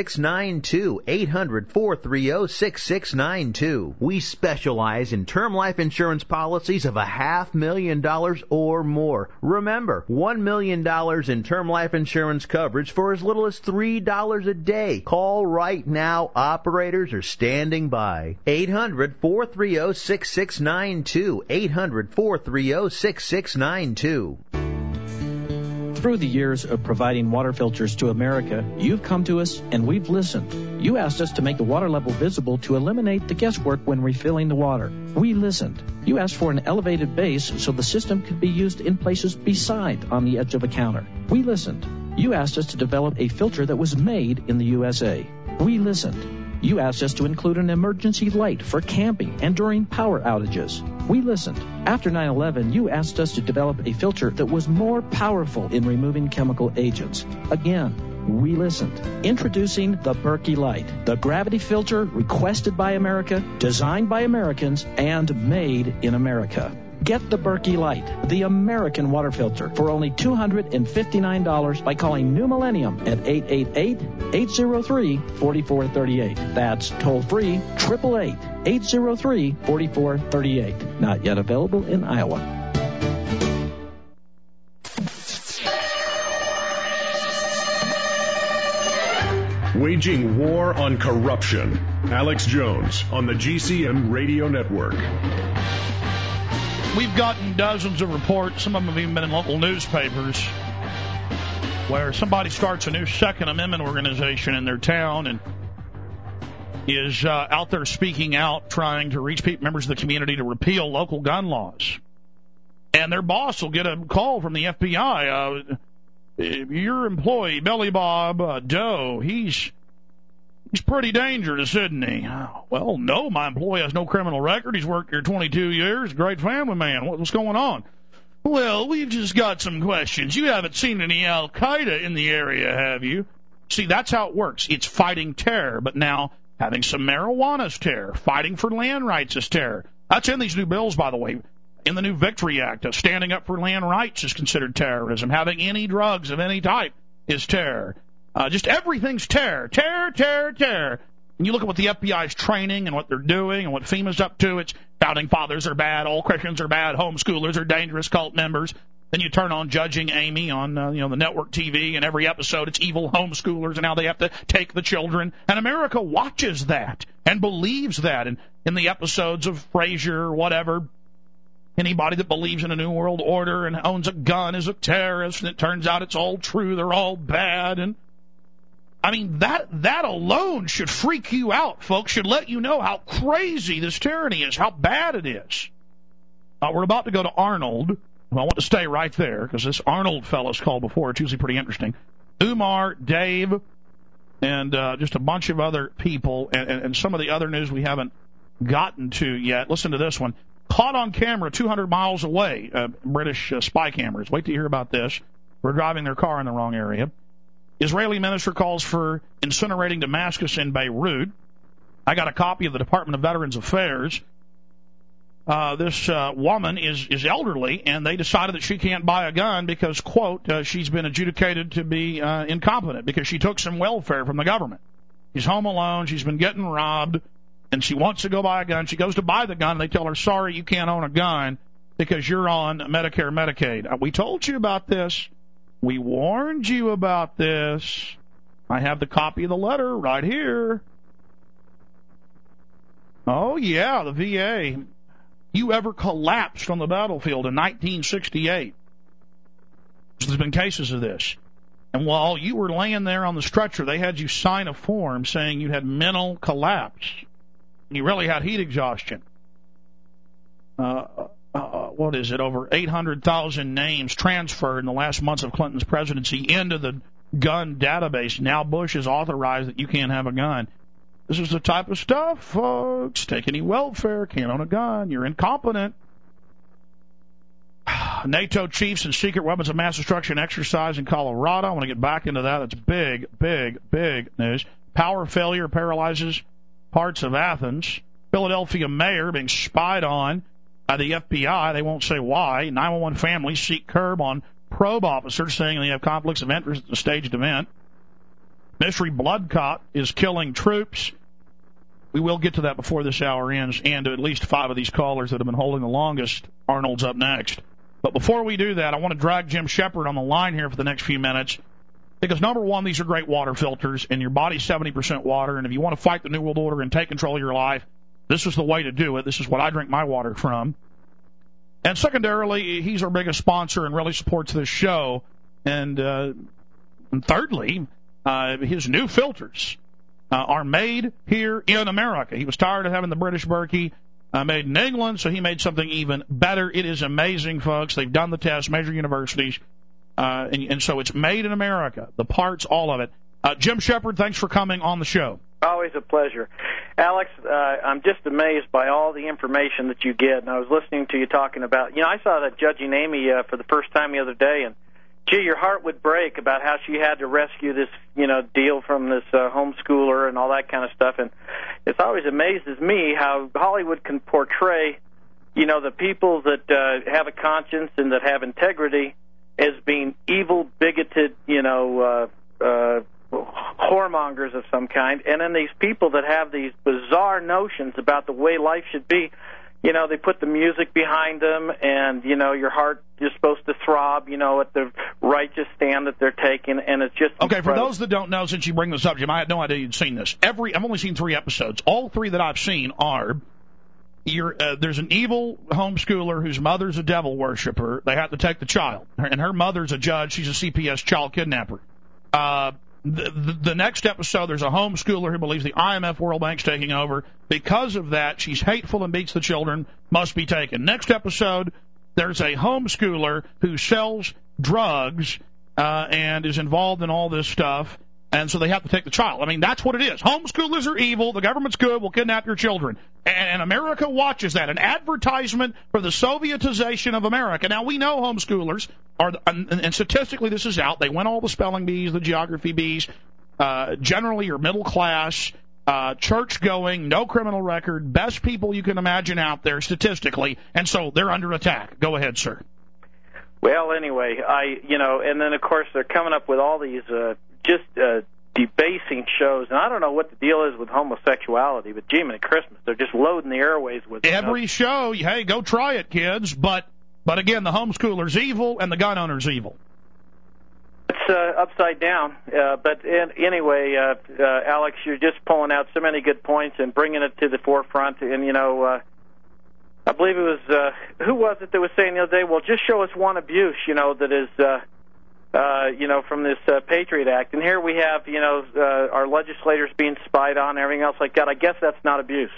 Speaker 18: 800-430-6692. We specialize in term life insurance policies of $500,000 or more. Remember, $1 million in term life insurance coverage for as little as $3 a day. Call right now. Operators are standing by. 800-430-6692. 800-430-6692.
Speaker 13: Through the years of providing water filters to America, you've come to us and we've listened. You asked us to make the water level visible to eliminate the guesswork when refilling the water. We listened. You asked for an elevated base so the system could be used in places beside on the edge of a counter. We listened. You asked us to develop a filter that was made in the USA. We listened. You asked us to include an emergency light for camping and during power outages. We listened. After 9/11, you asked us to develop a filter that was more powerful in removing chemical agents. Again, we listened. Introducing the Berkey Light, the gravity filter requested by America, designed by Americans, and made in America. Get the Berkey Light, the American water filter, for only $259 by calling New Millennium at 888-803-4438. That's toll-free, 888-803-4438. Not yet available in Iowa.
Speaker 2: Waging war on corruption. Alex Jones on the GCN Radio Network.
Speaker 3: We've gotten dozens of reports, some of them have even been in local newspapers, where somebody starts a new Second Amendment organization in their town and is out there speaking out, trying to reach members of the community to repeal local gun laws. And their boss will get a call from the FBI. Your employee, Billy Bob Doe, he's pretty dangerous, isn't he? Well, no, my employee has no criminal record. He's worked here 22 years. Great family man. What's going on? Well, we've just got some questions. You haven't seen any Al-Qaeda in the area, have you? See, that's how it works. It's fighting terror, but now having some marijuana is terror. Fighting for land rights is terror. That's in these new bills, by the way. In the new Victory Act, standing up for land rights is considered terrorism. Having any drugs of any type is terror. Just everything's terror. Terror, terror, terror. And you look at what the FBI is training and what they're doing and what FEMA's up to. It's founding fathers are bad, all Christians are bad, homeschoolers are dangerous cult members. Then you turn on Judging Amy on the network TV, and every episode it's evil homeschoolers and how they have to take the children. And America watches that and believes that. And in the episodes of Frasier or whatever, anybody that believes in a new world order and owns a gun is a terrorist, and it turns out it's all true, they're all bad. And I mean, that alone should freak you out, folks, should let you know how crazy this tyranny is, how bad it is. We're about to go to Arnold. Well, I want to stay right there because this Arnold fellow's called before. It's usually pretty interesting. Umar, Dave, and just a bunch of other people, and some of the other news we haven't gotten to yet. Listen to this one. Caught on camera 200 miles away, British spy cameras. Wait to hear about this. We're driving their car in the wrong area. Israeli minister calls for incinerating Damascus in Beirut. I got a copy of the Department of Veterans Affairs. This woman is elderly, and they decided that she can't buy a gun because, quote, she's been adjudicated to be incompetent because she took some welfare from the government. She's home alone. She's been getting robbed, and she wants to go buy a gun. She goes to buy the gun, and they tell her, sorry, you can't own a gun because you're on Medicare, Medicaid. We told you about this. We warned you about this. I have the copy of the letter right here. Oh, yeah, the VA. You ever collapsed on the battlefield in 1968? There's been cases of this. And while you were laying there on the stretcher, they had you sign a form saying you had mental collapse. You really had heat exhaustion. What is it? Over 800,000 names transferred in the last months of Clinton's presidency into the gun database. Now Bush has authorized that you can't have a gun. This is the type of stuff, folks. Take any welfare, can't own a gun, you're incompetent. NATO chiefs and secret weapons of mass destruction exercise in Colorado. I want to get back into that. That's big, big, big news. Power failure paralyzes parts of Athens. Philadelphia mayor being spied on by the FBI. They won't say why. 911 families seek curb on probe officers saying they have conflicts of interest at the staged event. Mystery blood clot is killing troops. We will get to that before this hour ends, and to at least 5 of these callers that have been holding the longest. Arnold's up next. But before we do that, I want to drag Jim Shepard on the line here for the next few minutes, because number one, these are great water filters, and your body's 70% water, and if you want to fight the New World Order and take control of your life, this is the way to do it. This is what I drink my water from. And secondarily, he's our biggest sponsor and really supports this show. And thirdly, his new filters are made here in America. He was tired of having the British Berkey made in England, so he made something even better. It is amazing, folks. They've done the test, major universities, and so it's made in America. The parts, all of it. Jim Shepard, thanks for coming on the show.
Speaker 19: Always a pleasure. Alex, I'm just amazed by all the information that you get. And I was listening to you talking about, I saw that Judging Amy for the first time the other day, and gee, your heart would break about how she had to rescue this, deal from this homeschooler and all that kind of stuff. And it's always amazes me how Hollywood can portray, the people that have a conscience and that have integrity as being evil, bigoted, whoremongers of some kind, and then these people that have these bizarre notions about the way life should be, they put the music behind them, and, your heart is supposed to throb, at the righteous stand that they're taking, and it's just
Speaker 3: okay, incredible. For those that don't know, since you bring this up, Jim, I had no idea you'd seen this. I've only seen 3 episodes. All 3 that I've seen are there's an evil homeschooler whose mother's a devil worshiper. They have to take the child, and her mother's a judge. She's a CPS child kidnapper. The next episode, there's a homeschooler who believes the IMF World Bank's taking over. Because of that, she's hateful and beats the children, must be taken. Next episode, there's a homeschooler who sells drugs and is involved in all this stuff, and so they have to take the child. I mean, that's what it is. Homeschoolers are evil. The government's good. We'll kidnap your children. And America watches that, an advertisement for the Sovietization of America. Now, we know homeschoolers are, and statistically this is out, they win all the spelling bees, the geography bees, generally are middle class, church-going, no criminal record, best people you can imagine out there statistically, and so they're under attack. Go ahead, sir.
Speaker 19: Well, anyway, and then, of course, they're coming up with all these debasing shows, and I don't know what the deal is with homosexuality, but Jiminy Christmas, they're just loading the airways with
Speaker 3: every show. Hey, go try it, kids. But But again, the homeschooler's evil and the gun owner's evil.
Speaker 19: It's upside down. Anyway, Alex, you're just pulling out so many good points and bringing it to the forefront. And, I believe it was, who was it that was saying the other day, well, just show us one abuse, that is, from this Patriot Act. And here we have, our legislators being spied on and everything else like that. I guess that's not abuse.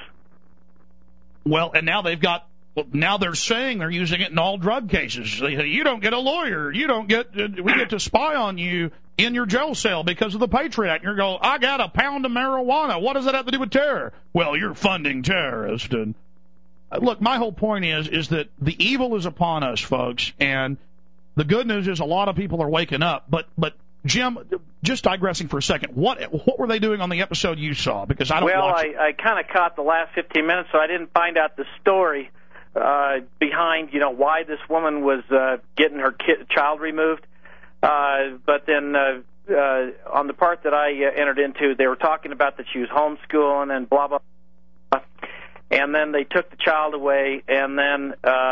Speaker 3: Well, and now now they're saying they're using it in all drug cases. You don't get a lawyer. We get to spy on you in your jail cell because of the Patriot Act. And you're going, I got a pound of marijuana. What does that have to do with terror? Well, you're funding terrorists. And look, my whole point is that the evil is upon us, folks. And the good news is a lot of people are waking up. But Jim, just digressing for a second, what were they doing on the episode you saw? Because I don't watch it.
Speaker 19: I kind of caught the last 15 minutes, so I didn't find out the story behind, why this woman was getting her child removed. But then on the part that I entered into, they were talking about that she was homeschooling and blah, blah, blah. And then they took the child away, and then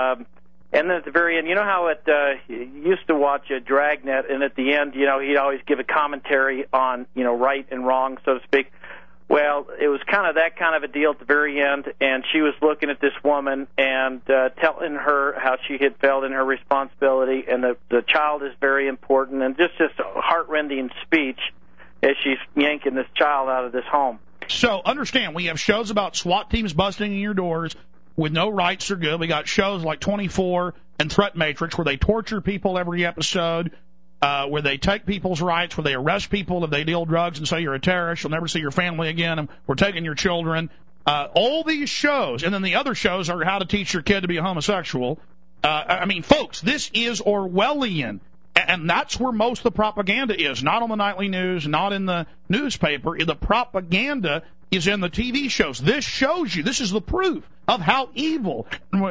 Speaker 19: at the very end, how you used to watch Dragnet, and at the end, he'd always give a commentary on, right and wrong, so to speak. Well, it was kind of that kind of a deal at the very end, and she was looking at this woman and telling her how she had failed in her responsibility, and the child is very important, and just a heart-rending speech as she's yanking this child out of this home.
Speaker 3: So understand, we have shows about SWAT teams busting in your doors with no rights or good. We got shows like 24 and Threat Matrix where they torture people every episode, where they take people's rights, where they arrest people if they deal drugs and say you're a terrorist, you'll never see your family again, and we're taking your children. All these shows, and then the other shows are how to teach your kid to be a homosexual. Folks, this is Orwellian, and that's where most of the propaganda is, not on the nightly news, not in the newspaper. The propaganda is in the TV shows. This shows you, this is the proof of how evil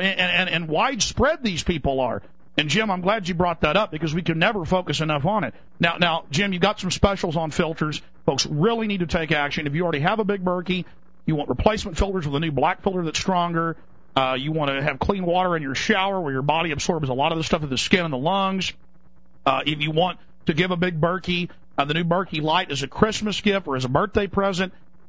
Speaker 3: and widespread these people are. And, Jim, I'm glad you brought that up because we can never focus enough on it. Now, Jim, you got some specials on filters. Folks really need to take action. If you already have a Big Berkey, you want replacement filters with a new black filter that's stronger. You want to have clean water in your shower where your body absorbs a lot of the stuff in the skin and the lungs. If you want to give a Big Berkey, the new Berkey Light as a Christmas gift or as a birthday present,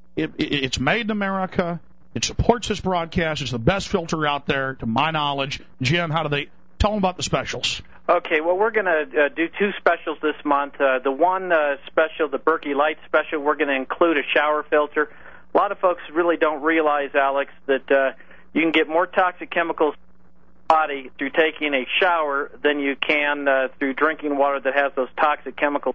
Speaker 3: it's made in America. It supports this broadcast. It's the best filter out there, to my knowledge. Jim, how do they... Tell them about the specials.
Speaker 19: Okay, well, we're going to do two specials this month. The one special, the Berkey Light special, we're going to include a shower filter. A lot of folks really don't realize, Alex, that you can get more toxic chemicals in the body through taking a shower than you can through drinking water that has those toxic chemicals.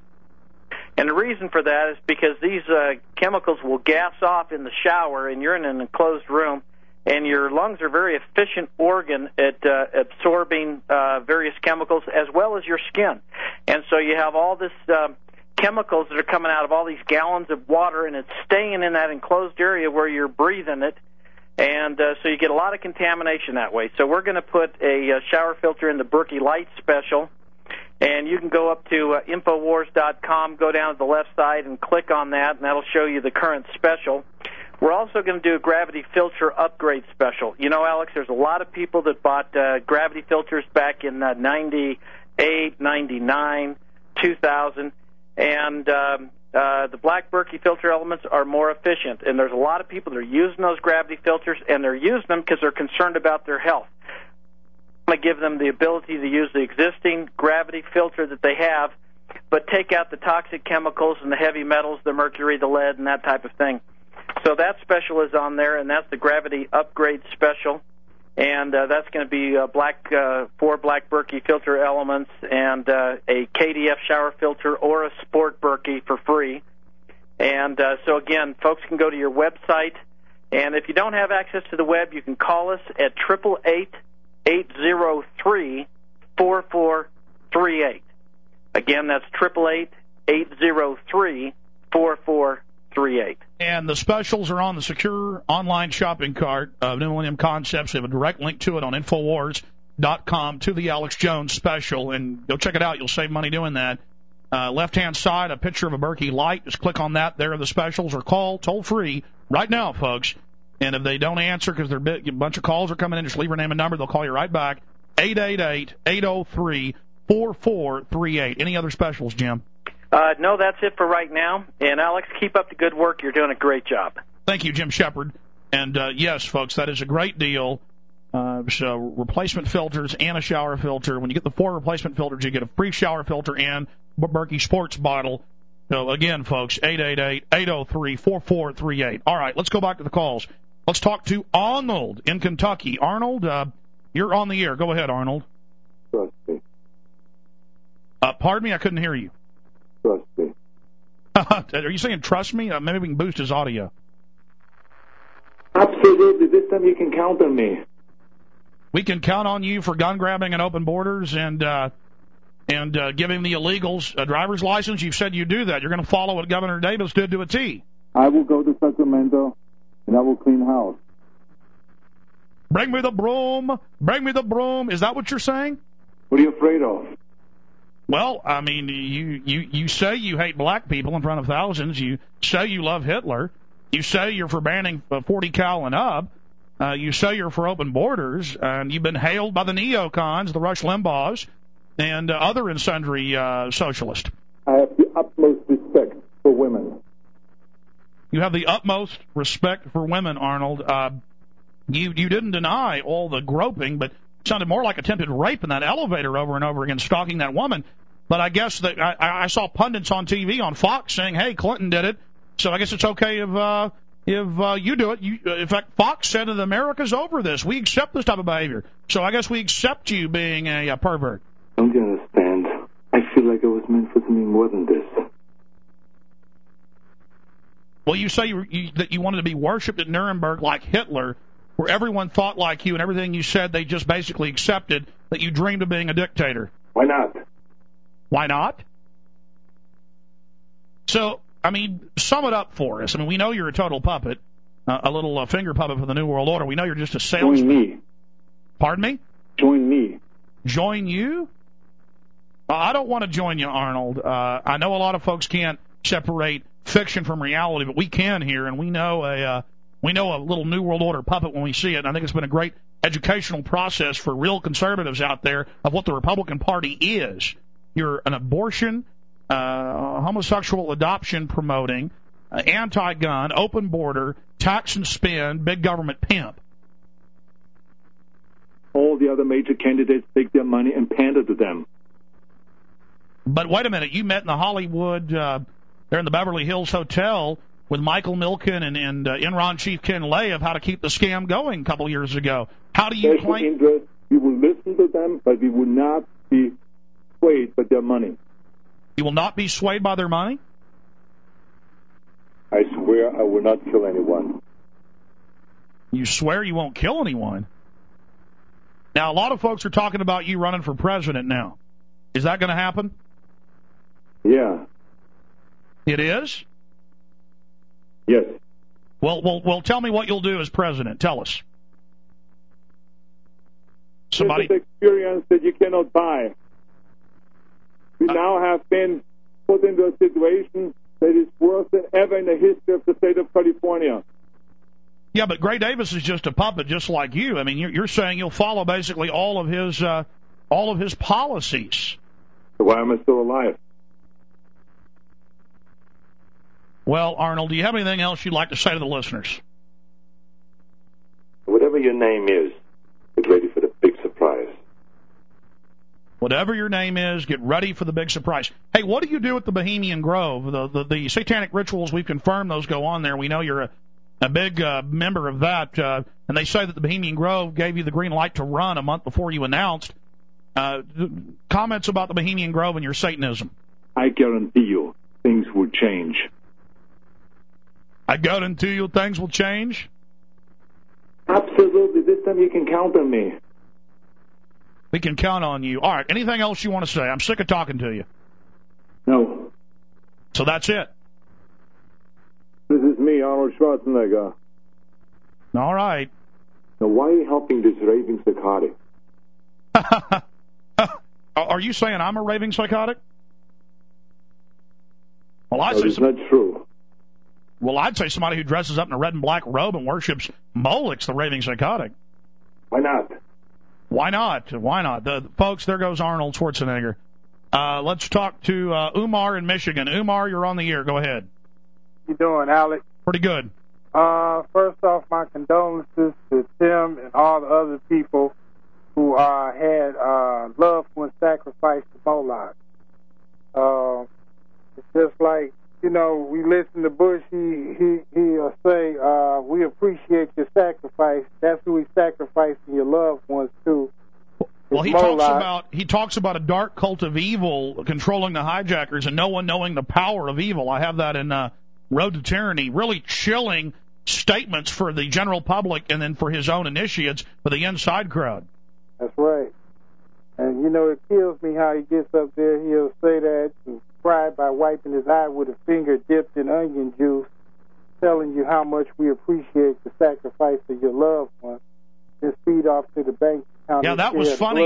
Speaker 19: And the reason for that is because these chemicals will gas off in the shower, and you're in an enclosed room, and your lungs are a very efficient organ at absorbing various chemicals as well as your skin. And so you have all this chemicals that are coming out of all these gallons of water, and it's staying in that enclosed area where you're breathing it. And so you get a lot of contamination that way. So we're going to put a shower filter in the Berkey Light special. And you can go up to Infowars.com, go down to the left side and click on that, and that'll show you the current special. We're also going to do a gravity filter upgrade special. Alex, there's a lot of people that bought gravity filters back in 98, 99, 2000, and the black Berkey filter elements are more efficient. And there's a lot of people that are using those gravity filters, and they're using them because they're concerned about their health. I'm going to give them the ability to use the existing gravity filter that they have, but take out the toxic chemicals and the heavy metals, the mercury, the lead, and that type of thing. So that special is on there, and that's the gravity upgrade special. And that's going to be four black Berkey filter elements and a KDF shower filter or a Sport Berkey for free. And so, again, folks can go to your website. And if you don't have access to the web, you can call us at 888-803-4438. Again, that's 888-803-4438.
Speaker 3: And the specials are on the secure online shopping cart of New Millennium Concepts. We have a direct link to it on Infowars.com to the Alex Jones special. And go check it out. You'll save money doing that. Left-hand side, a picture of a Berkey Light. Just click on that. There are the specials, or call toll-free right now, folks. And if they don't answer because a bunch of calls are coming in, just leave your name and number. They'll call you right back. 888-803-4438. Any other specials, Jim?
Speaker 19: No, that's it for right now. And, Alex, keep up the good work. You're doing a great job.
Speaker 3: Thank you, Jim Shepard. And, yes, folks, that is a great deal. So replacement filters and a shower filter. When you get the 4 replacement filters, you get a free shower filter and Berkey Sports bottle. So, again, folks, 888-803-4438. All right, let's go back to the calls. Let's talk to Arnold in Kentucky. Arnold, you're on the air. Go ahead, Arnold.
Speaker 20: Trust me.
Speaker 3: Pardon me? I couldn't hear you.
Speaker 20: Trust me.
Speaker 3: Are you saying trust me? Maybe we can boost his audio.
Speaker 20: Absolutely. This time you can count on me.
Speaker 3: We can count on you for gun grabbing and open borders and giving the illegals a driver's license. You've said you do that. You're going to follow what Governor Davis did to a T.
Speaker 20: I will go to Sacramento, and I will clean house.
Speaker 3: Bring me the broom. Bring me the broom. Is that what you're saying?
Speaker 20: What are you afraid of?
Speaker 3: Well, I mean, you say you hate black people in front of thousands. You say you love Hitler. You say you're for banning 40 cal and up. You say you're for open borders. And you've been hailed by the neocons, the Rush Limbaughs, and other and sundry socialists.
Speaker 20: I have the utmost respect for women.
Speaker 3: You have the utmost respect for women, Arnold. You didn't deny all the groping, but it sounded more like attempted rape in that elevator over and over again, stalking that woman. But I guess that I saw pundits on TV on Fox saying, "Hey, Clinton did it, so I guess it's okay if you do it." In fact, Fox said that America's over this. We accept this type of behavior, so I guess we accept you being a pervert.
Speaker 20: Don't you understand? I feel like I was meant for something more than this.
Speaker 3: Well, you say that you wanted to be worshipped at Nuremberg like Hitler, where everyone thought like you and everything you said they just basically accepted, that you dreamed of being a dictator.
Speaker 20: Why not?
Speaker 3: Why not? So, I mean, sum it up for us. I mean, we know you're a total puppet, a little finger puppet for the New World Order. We know you're just a salesman.
Speaker 20: Join me.
Speaker 3: Pardon me?
Speaker 20: Join me.
Speaker 3: Join you? I don't want to join you, Arnold. I know a lot of folks can't separate fiction from reality, but we can here, and we know a little New World Order puppet when we see it. And I think it's been a great educational process for real conservatives out there of what the Republican Party is. You're an abortion, homosexual adoption promoting, anti-gun, open border, tax and spend, big government pimp.
Speaker 20: All the other major candidates take their money and pander to them.
Speaker 3: But wait a minute, you met in the Hollywood, there in the Beverly Hills Hotel with Michael Milken and Enron chief Ken Lay of how to keep the scam going a couple years ago. How do you claim?
Speaker 20: Interest, we will listen to them, but we will not be swayed by their money.
Speaker 3: You will not be swayed by their money?
Speaker 20: I swear I will not kill anyone.
Speaker 3: You swear you won't kill anyone? Now, a lot of folks are talking about you running for president now. Is that going to happen?
Speaker 20: Yeah.
Speaker 3: It is?
Speaker 20: Yes.
Speaker 3: Well, tell me what you'll do as president. Tell us. Somebody.
Speaker 20: This is experience that you cannot buy. We now have been put into a situation that is worse than ever in the history of the state of California.
Speaker 3: Yeah, but Gray Davis is just a puppet, just like you. I mean, you're saying you'll follow basically all of his policies.
Speaker 20: So why am I still alive?
Speaker 3: Well, Arnold, do you have anything else you'd like to say to the listeners?
Speaker 20: Whatever your name is, get ready for the big surprise.
Speaker 3: Whatever your name is, get ready for the big surprise. Hey, what do you do at the Bohemian Grove? The satanic rituals, we've confirmed those go on there. We know you're a big member of that. And they say that the Bohemian Grove gave you the green light to run a month before you announced. Comments about the Bohemian Grove and your Satanism?
Speaker 20: I guarantee you things will change.
Speaker 3: I guarantee you things will change?
Speaker 20: Absolutely. This time you can count on me.
Speaker 3: We can count on you. All right. Anything else you want to say? I'm sick of talking to you.
Speaker 20: No.
Speaker 3: So that's it.
Speaker 20: This is me, Arnold Schwarzenegger.
Speaker 3: All right.
Speaker 20: Now, why are you helping this raving psychotic?
Speaker 3: Are you saying I'm a raving psychotic? Well,
Speaker 20: That's not true.
Speaker 3: Well, I'd say somebody who dresses up in a red and black robe and worships Moloch's the raving psychotic.
Speaker 20: Why not?
Speaker 3: Why not? Why not? Folks, there goes Arnold Schwarzenegger. Let's talk to Umar in Michigan. Umar, you're on the air. Go ahead.
Speaker 21: How you doing, Alex?
Speaker 3: Pretty good.
Speaker 21: First off, my condolences to Tim and all the other people who had loved ones sacrificed to Moloch. It's just like, you know, we listen to Bush. He'll say, "We appreciate your sacrifice." That's who he's sacrificing your loved ones to.
Speaker 3: Well, he talks about a dark cult of evil controlling the hijackers and no one knowing the power of evil. I have that in Road to Tyranny. Really chilling statements for the general public and then for his own initiates for the inside crowd.
Speaker 21: That's right. And, you know, it kills me how he gets up there. He'll say that and cry by wiping his eye with a finger dipped in onion juice, telling you how much we appreciate the sacrifice of your loved ones. Then speed off to the bank.
Speaker 3: Yeah, that was funny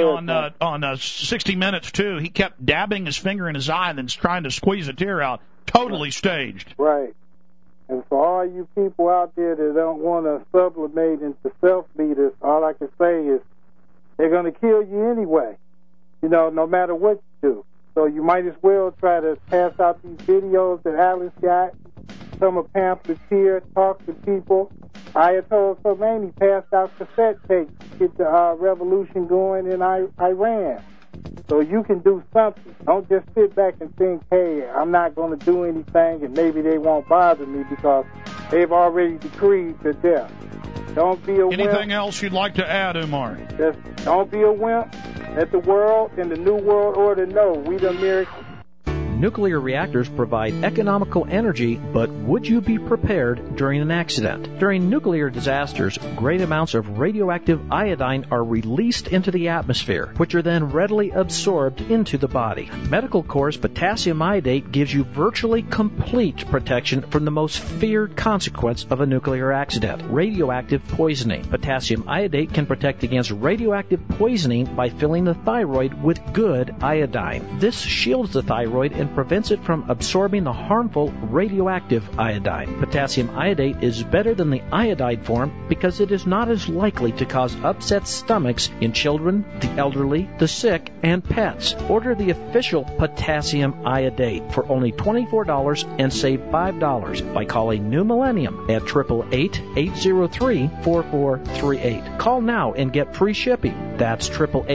Speaker 3: on 60 Minutes, too. He kept dabbing his finger in his eye and then trying to squeeze a tear out. Totally staged.
Speaker 21: Right. And for all you people out there that don't want to sublimate into self-leaders, all I can say is they're going to kill you anyway, you know, no matter what you do. So you might as well try to pass out these videos that Alice got, become a pamphleteer, talk to people. Ayatollah Khomeini passed out cassette tapes to get the revolution going in Iran. So you can do something. Don't just sit back and think, hey, I'm not going to do anything and maybe they won't bother me because they've already decreed their death. Don't be a wimp.
Speaker 3: Anything else you'd like to add, Umar?
Speaker 21: Just don't be a wimp. Let the world and the New World Order know we the Americans.
Speaker 13: Nuclear reactors provide economical energy, but would you be prepared during an accident? During nuclear disasters, great amounts of radioactive iodine are released into the atmosphere, which are then readily absorbed into the body. Medical Corps' potassium iodate gives you virtually complete protection from the most feared consequence of a nuclear accident, radioactive poisoning. Potassium iodate can protect against radioactive poisoning by filling the thyroid with good iodine. This shields the thyroid and prevents it from absorbing the harmful radioactive iodine. Potassium iodate is better than the iodide form because it is not as likely to cause upset stomachs in children, the elderly, the sick, and pets. Order the official potassium iodate for only $24 and save $5 by calling New Millennium at 888-803-4438. Call now and get free shipping. That's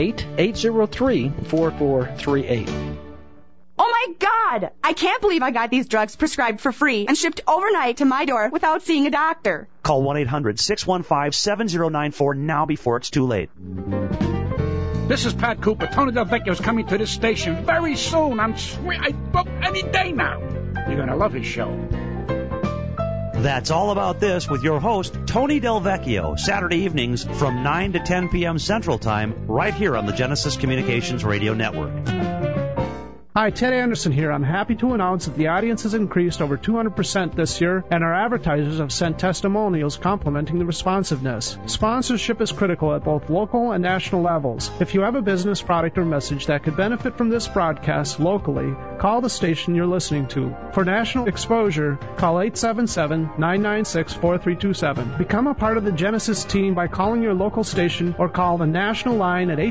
Speaker 13: 888-803-4438.
Speaker 9: Oh my God! I can't believe I got these drugs prescribed for free and shipped overnight to my door without seeing a doctor.
Speaker 10: Call 1-800-615-7094 now before it's too late.
Speaker 22: This is Pat Cooper. Tony Del Vecchio is coming to this station very soon. Any day now. You're going to love his show.
Speaker 10: That's all about this with your host, Tony Del Vecchio, Saturday evenings from 9 to 10 p.m. Central Time, right here on the Genesis Communications Radio Network.
Speaker 23: Hi, Ted Anderson here. I'm happy to announce that the audience has increased over 200% this year, and our advertisers have sent testimonials complimenting the responsiveness. Sponsorship is critical at both local and national levels. If you have a business, product, or message that could benefit from this broadcast locally, call the station you're listening to. For national exposure, call 877-996-4327. Become a part of the Genesis team by calling your local station or call the national line at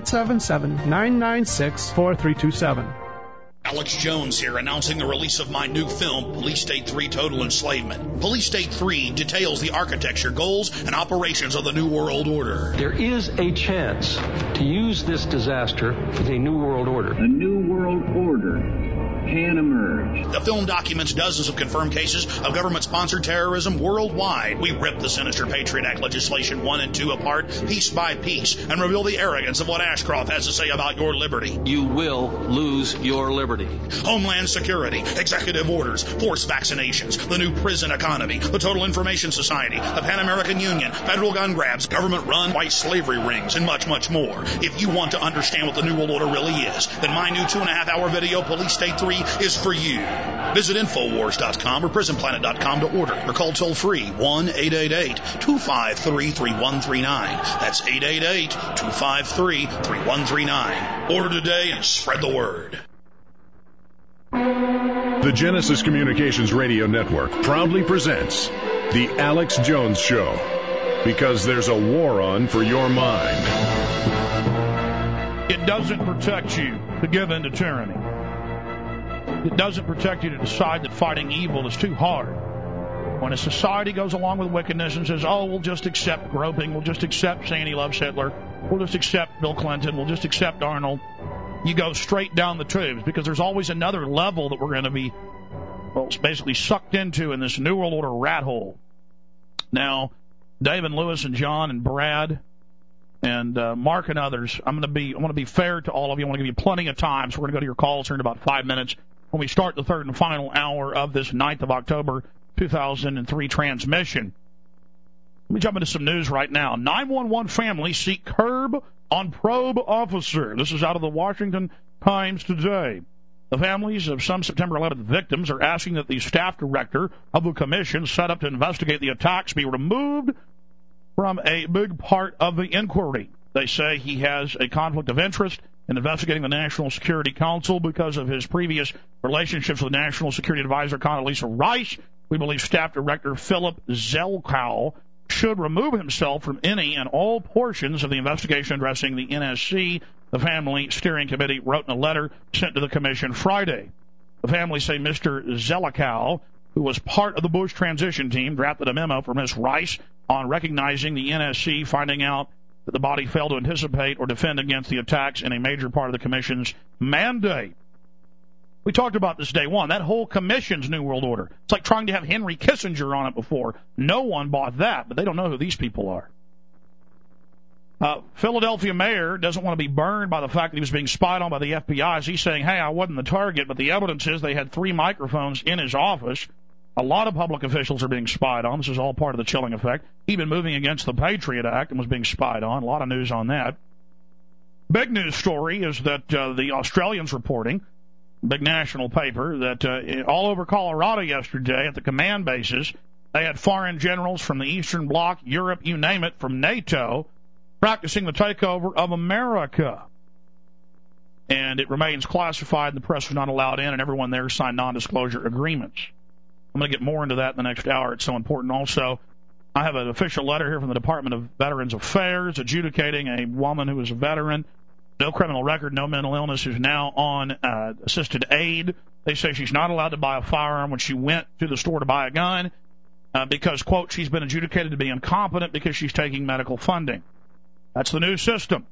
Speaker 23: 877-996-4327.
Speaker 6: Alex Jones here, announcing the release of my new film, Police State 3 Total Enslavement. Police State 3 details the architecture, goals, and operations of the New World Order.
Speaker 7: There is a chance to use this disaster as a New World Order.
Speaker 8: A New World Order can emerge.
Speaker 6: The film documents dozens of confirmed cases of government-sponsored terrorism worldwide. We rip the sinister Patriot Act legislation 1 and 2 apart, piece by piece, and reveal the arrogance of what Ashcroft has to say about your liberty.
Speaker 7: You will lose your liberty.
Speaker 6: Homeland Security, executive orders, forced vaccinations, the new prison economy, the Total Information Society, the Pan American Union, federal gun grabs, government-run white slavery rings, and much, much more. If you want to understand what the New World Order really is, then my new 2.5-hour video, Police State 3, is for you. Visit Infowars.com or PrisonPlanet.com to order or call toll-free 1-888-253-3139. That's 888-253-3139. Order today and spread the word.
Speaker 2: The Genesis Communications Radio Network proudly presents The Alex Jones Show, because there's a war on for your mind.
Speaker 3: It doesn't protect you to give in to tyranny. It doesn't protect you to decide that fighting evil is too hard. When a society goes along with wickedness and says, oh, we'll just accept groping, we'll just accept saying he loves Hitler, we'll just accept Bill Clinton, we'll just accept Arnold, you go straight down the tubes, because there's always another level that we're going to be, well, basically sucked into in this New World Order rat hole. Now, Dave and Lewis and John and Brad and Mark and others, I want to be fair to all of you. I want to give you plenty of time, so we're going to go to your calls here in about 5 minutes when we start the third and final hour of this 9th of October 2003 transmission. Let me jump into some news right now. 911 family seek curb on probe officer. This is out of the Washington Times today. The families of some September 11th victims are asking that the staff director of the commission set up to investigate the attacks be removed from a big part of the inquiry. They say he has a conflict of interest in investigating the National Security Council because of his previous relationships with National Security Advisor Condoleezza Rice. We believe Staff Director Philip Zelikow should remove himself from any and all portions of the investigation addressing the NSC, the Family Steering Committee wrote in a letter sent to the Commission Friday. The families say Mr. Zelikow, who was part of the Bush transition team, drafted a memo for Ms. Rice on recognizing the NSC, finding out that the body failed to anticipate or defend against the attacks in a major part of the Commission's mandate. We talked about this day one. That whole Commission's New World Order. It's like trying to have Henry Kissinger on it before. No one bought that, but they don't know who these people are. Philadelphia mayor doesn't want to be burned by the fact that he was being spied on by the FBI. He's saying, hey, I wasn't the target, but the evidence is they had 3 microphones in his office. A lot of public officials are being spied on. This is all part of the chilling effect. He'd been moving against the Patriot Act and was being spied on. A lot of news on that. Big news story is that the Australians reporting, big national paper, that all over Colorado yesterday at the command bases, they had foreign generals from the Eastern Bloc, Europe, you name it, from NATO, practicing the takeover of America. And it remains classified, the press was not allowed in, and everyone there signed non-disclosure agreements. I'm going to get more into that in the next hour. It's so important. Also, I have an official letter here from the Department of Veterans Affairs adjudicating a woman who was a veteran, no criminal record, no mental illness, who's now on assisted aid. They say she's not allowed to buy a firearm when she went to the store to buy a gun because, quote, she's been adjudicated to be incompetent because she's taking medical funding. That's the new system.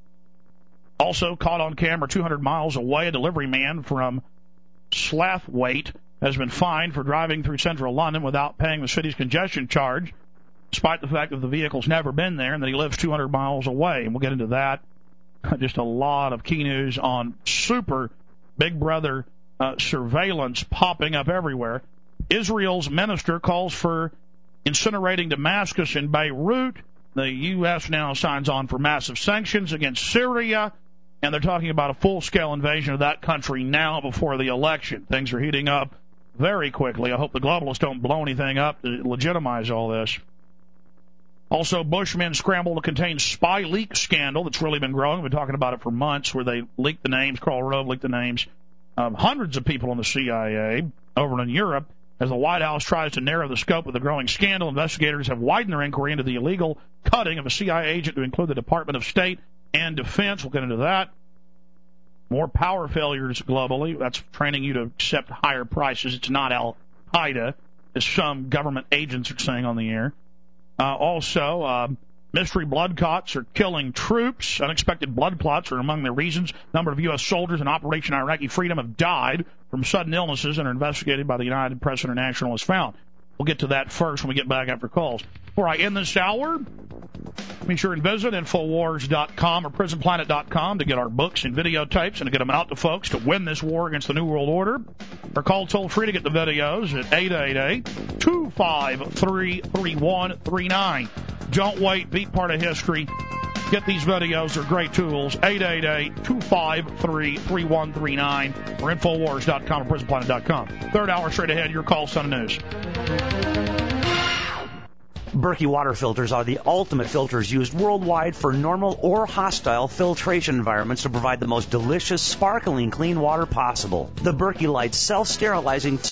Speaker 3: Also caught on camera 200 miles away, a delivery man from Slathwaite has been fined for driving through central London without paying the city's congestion charge, despite the fact that the vehicle's never been there and that he lives 200 miles away. And we'll get into that. Just a lot of key news on super Big Brother surveillance popping up everywhere. Israel's minister calls for incinerating Damascus and Beirut. The U.S. now signs on for massive sanctions against Syria, and they're talking about a full-scale invasion of that country now before the election. Things are heating up very quickly. I hope the globalists don't blow anything up to legitimize all this. Also, Bushmen scramble to contain spy leak scandal that's really been growing. We've been talking about it for months, where they leaked the names, Karl Rove leaked the names of hundreds of people in the CIA over in Europe. As the White House tries to narrow the scope of the growing scandal, investigators have widened their inquiry into the illegal cutting of a CIA agent to include the Department of State and Defense. We'll get into that. More power failures globally. That's training you to accept higher prices. It's not Al-Qaeda, as some government agents are saying on the air. Also, mystery blood clots are killing troops. Unexpected blood clots are among the reasons. A number of U.S. soldiers in Operation Iraqi Freedom have died from sudden illnesses and are investigated by the United Press International as found. We'll get to that first when we get back after calls. Before I end this hour, be sure and visit Infowars.com or PrisonPlanet.com to get our books and videotapes and to get them out to folks to win this war against the New World Order. Or call toll-free to get the videos at 888-253-3139. Don't wait. Be part of history. Get these videos. They're great tools. 888-253-3139 or Infowars.com or PrisonPlanet.com. Third hour straight ahead. Your call, Sun News.
Speaker 10: Berkey water filters are the ultimate filters used worldwide for normal or hostile filtration environments to provide the most delicious, sparkling, clean water possible. The Berkey Light self-sterilizing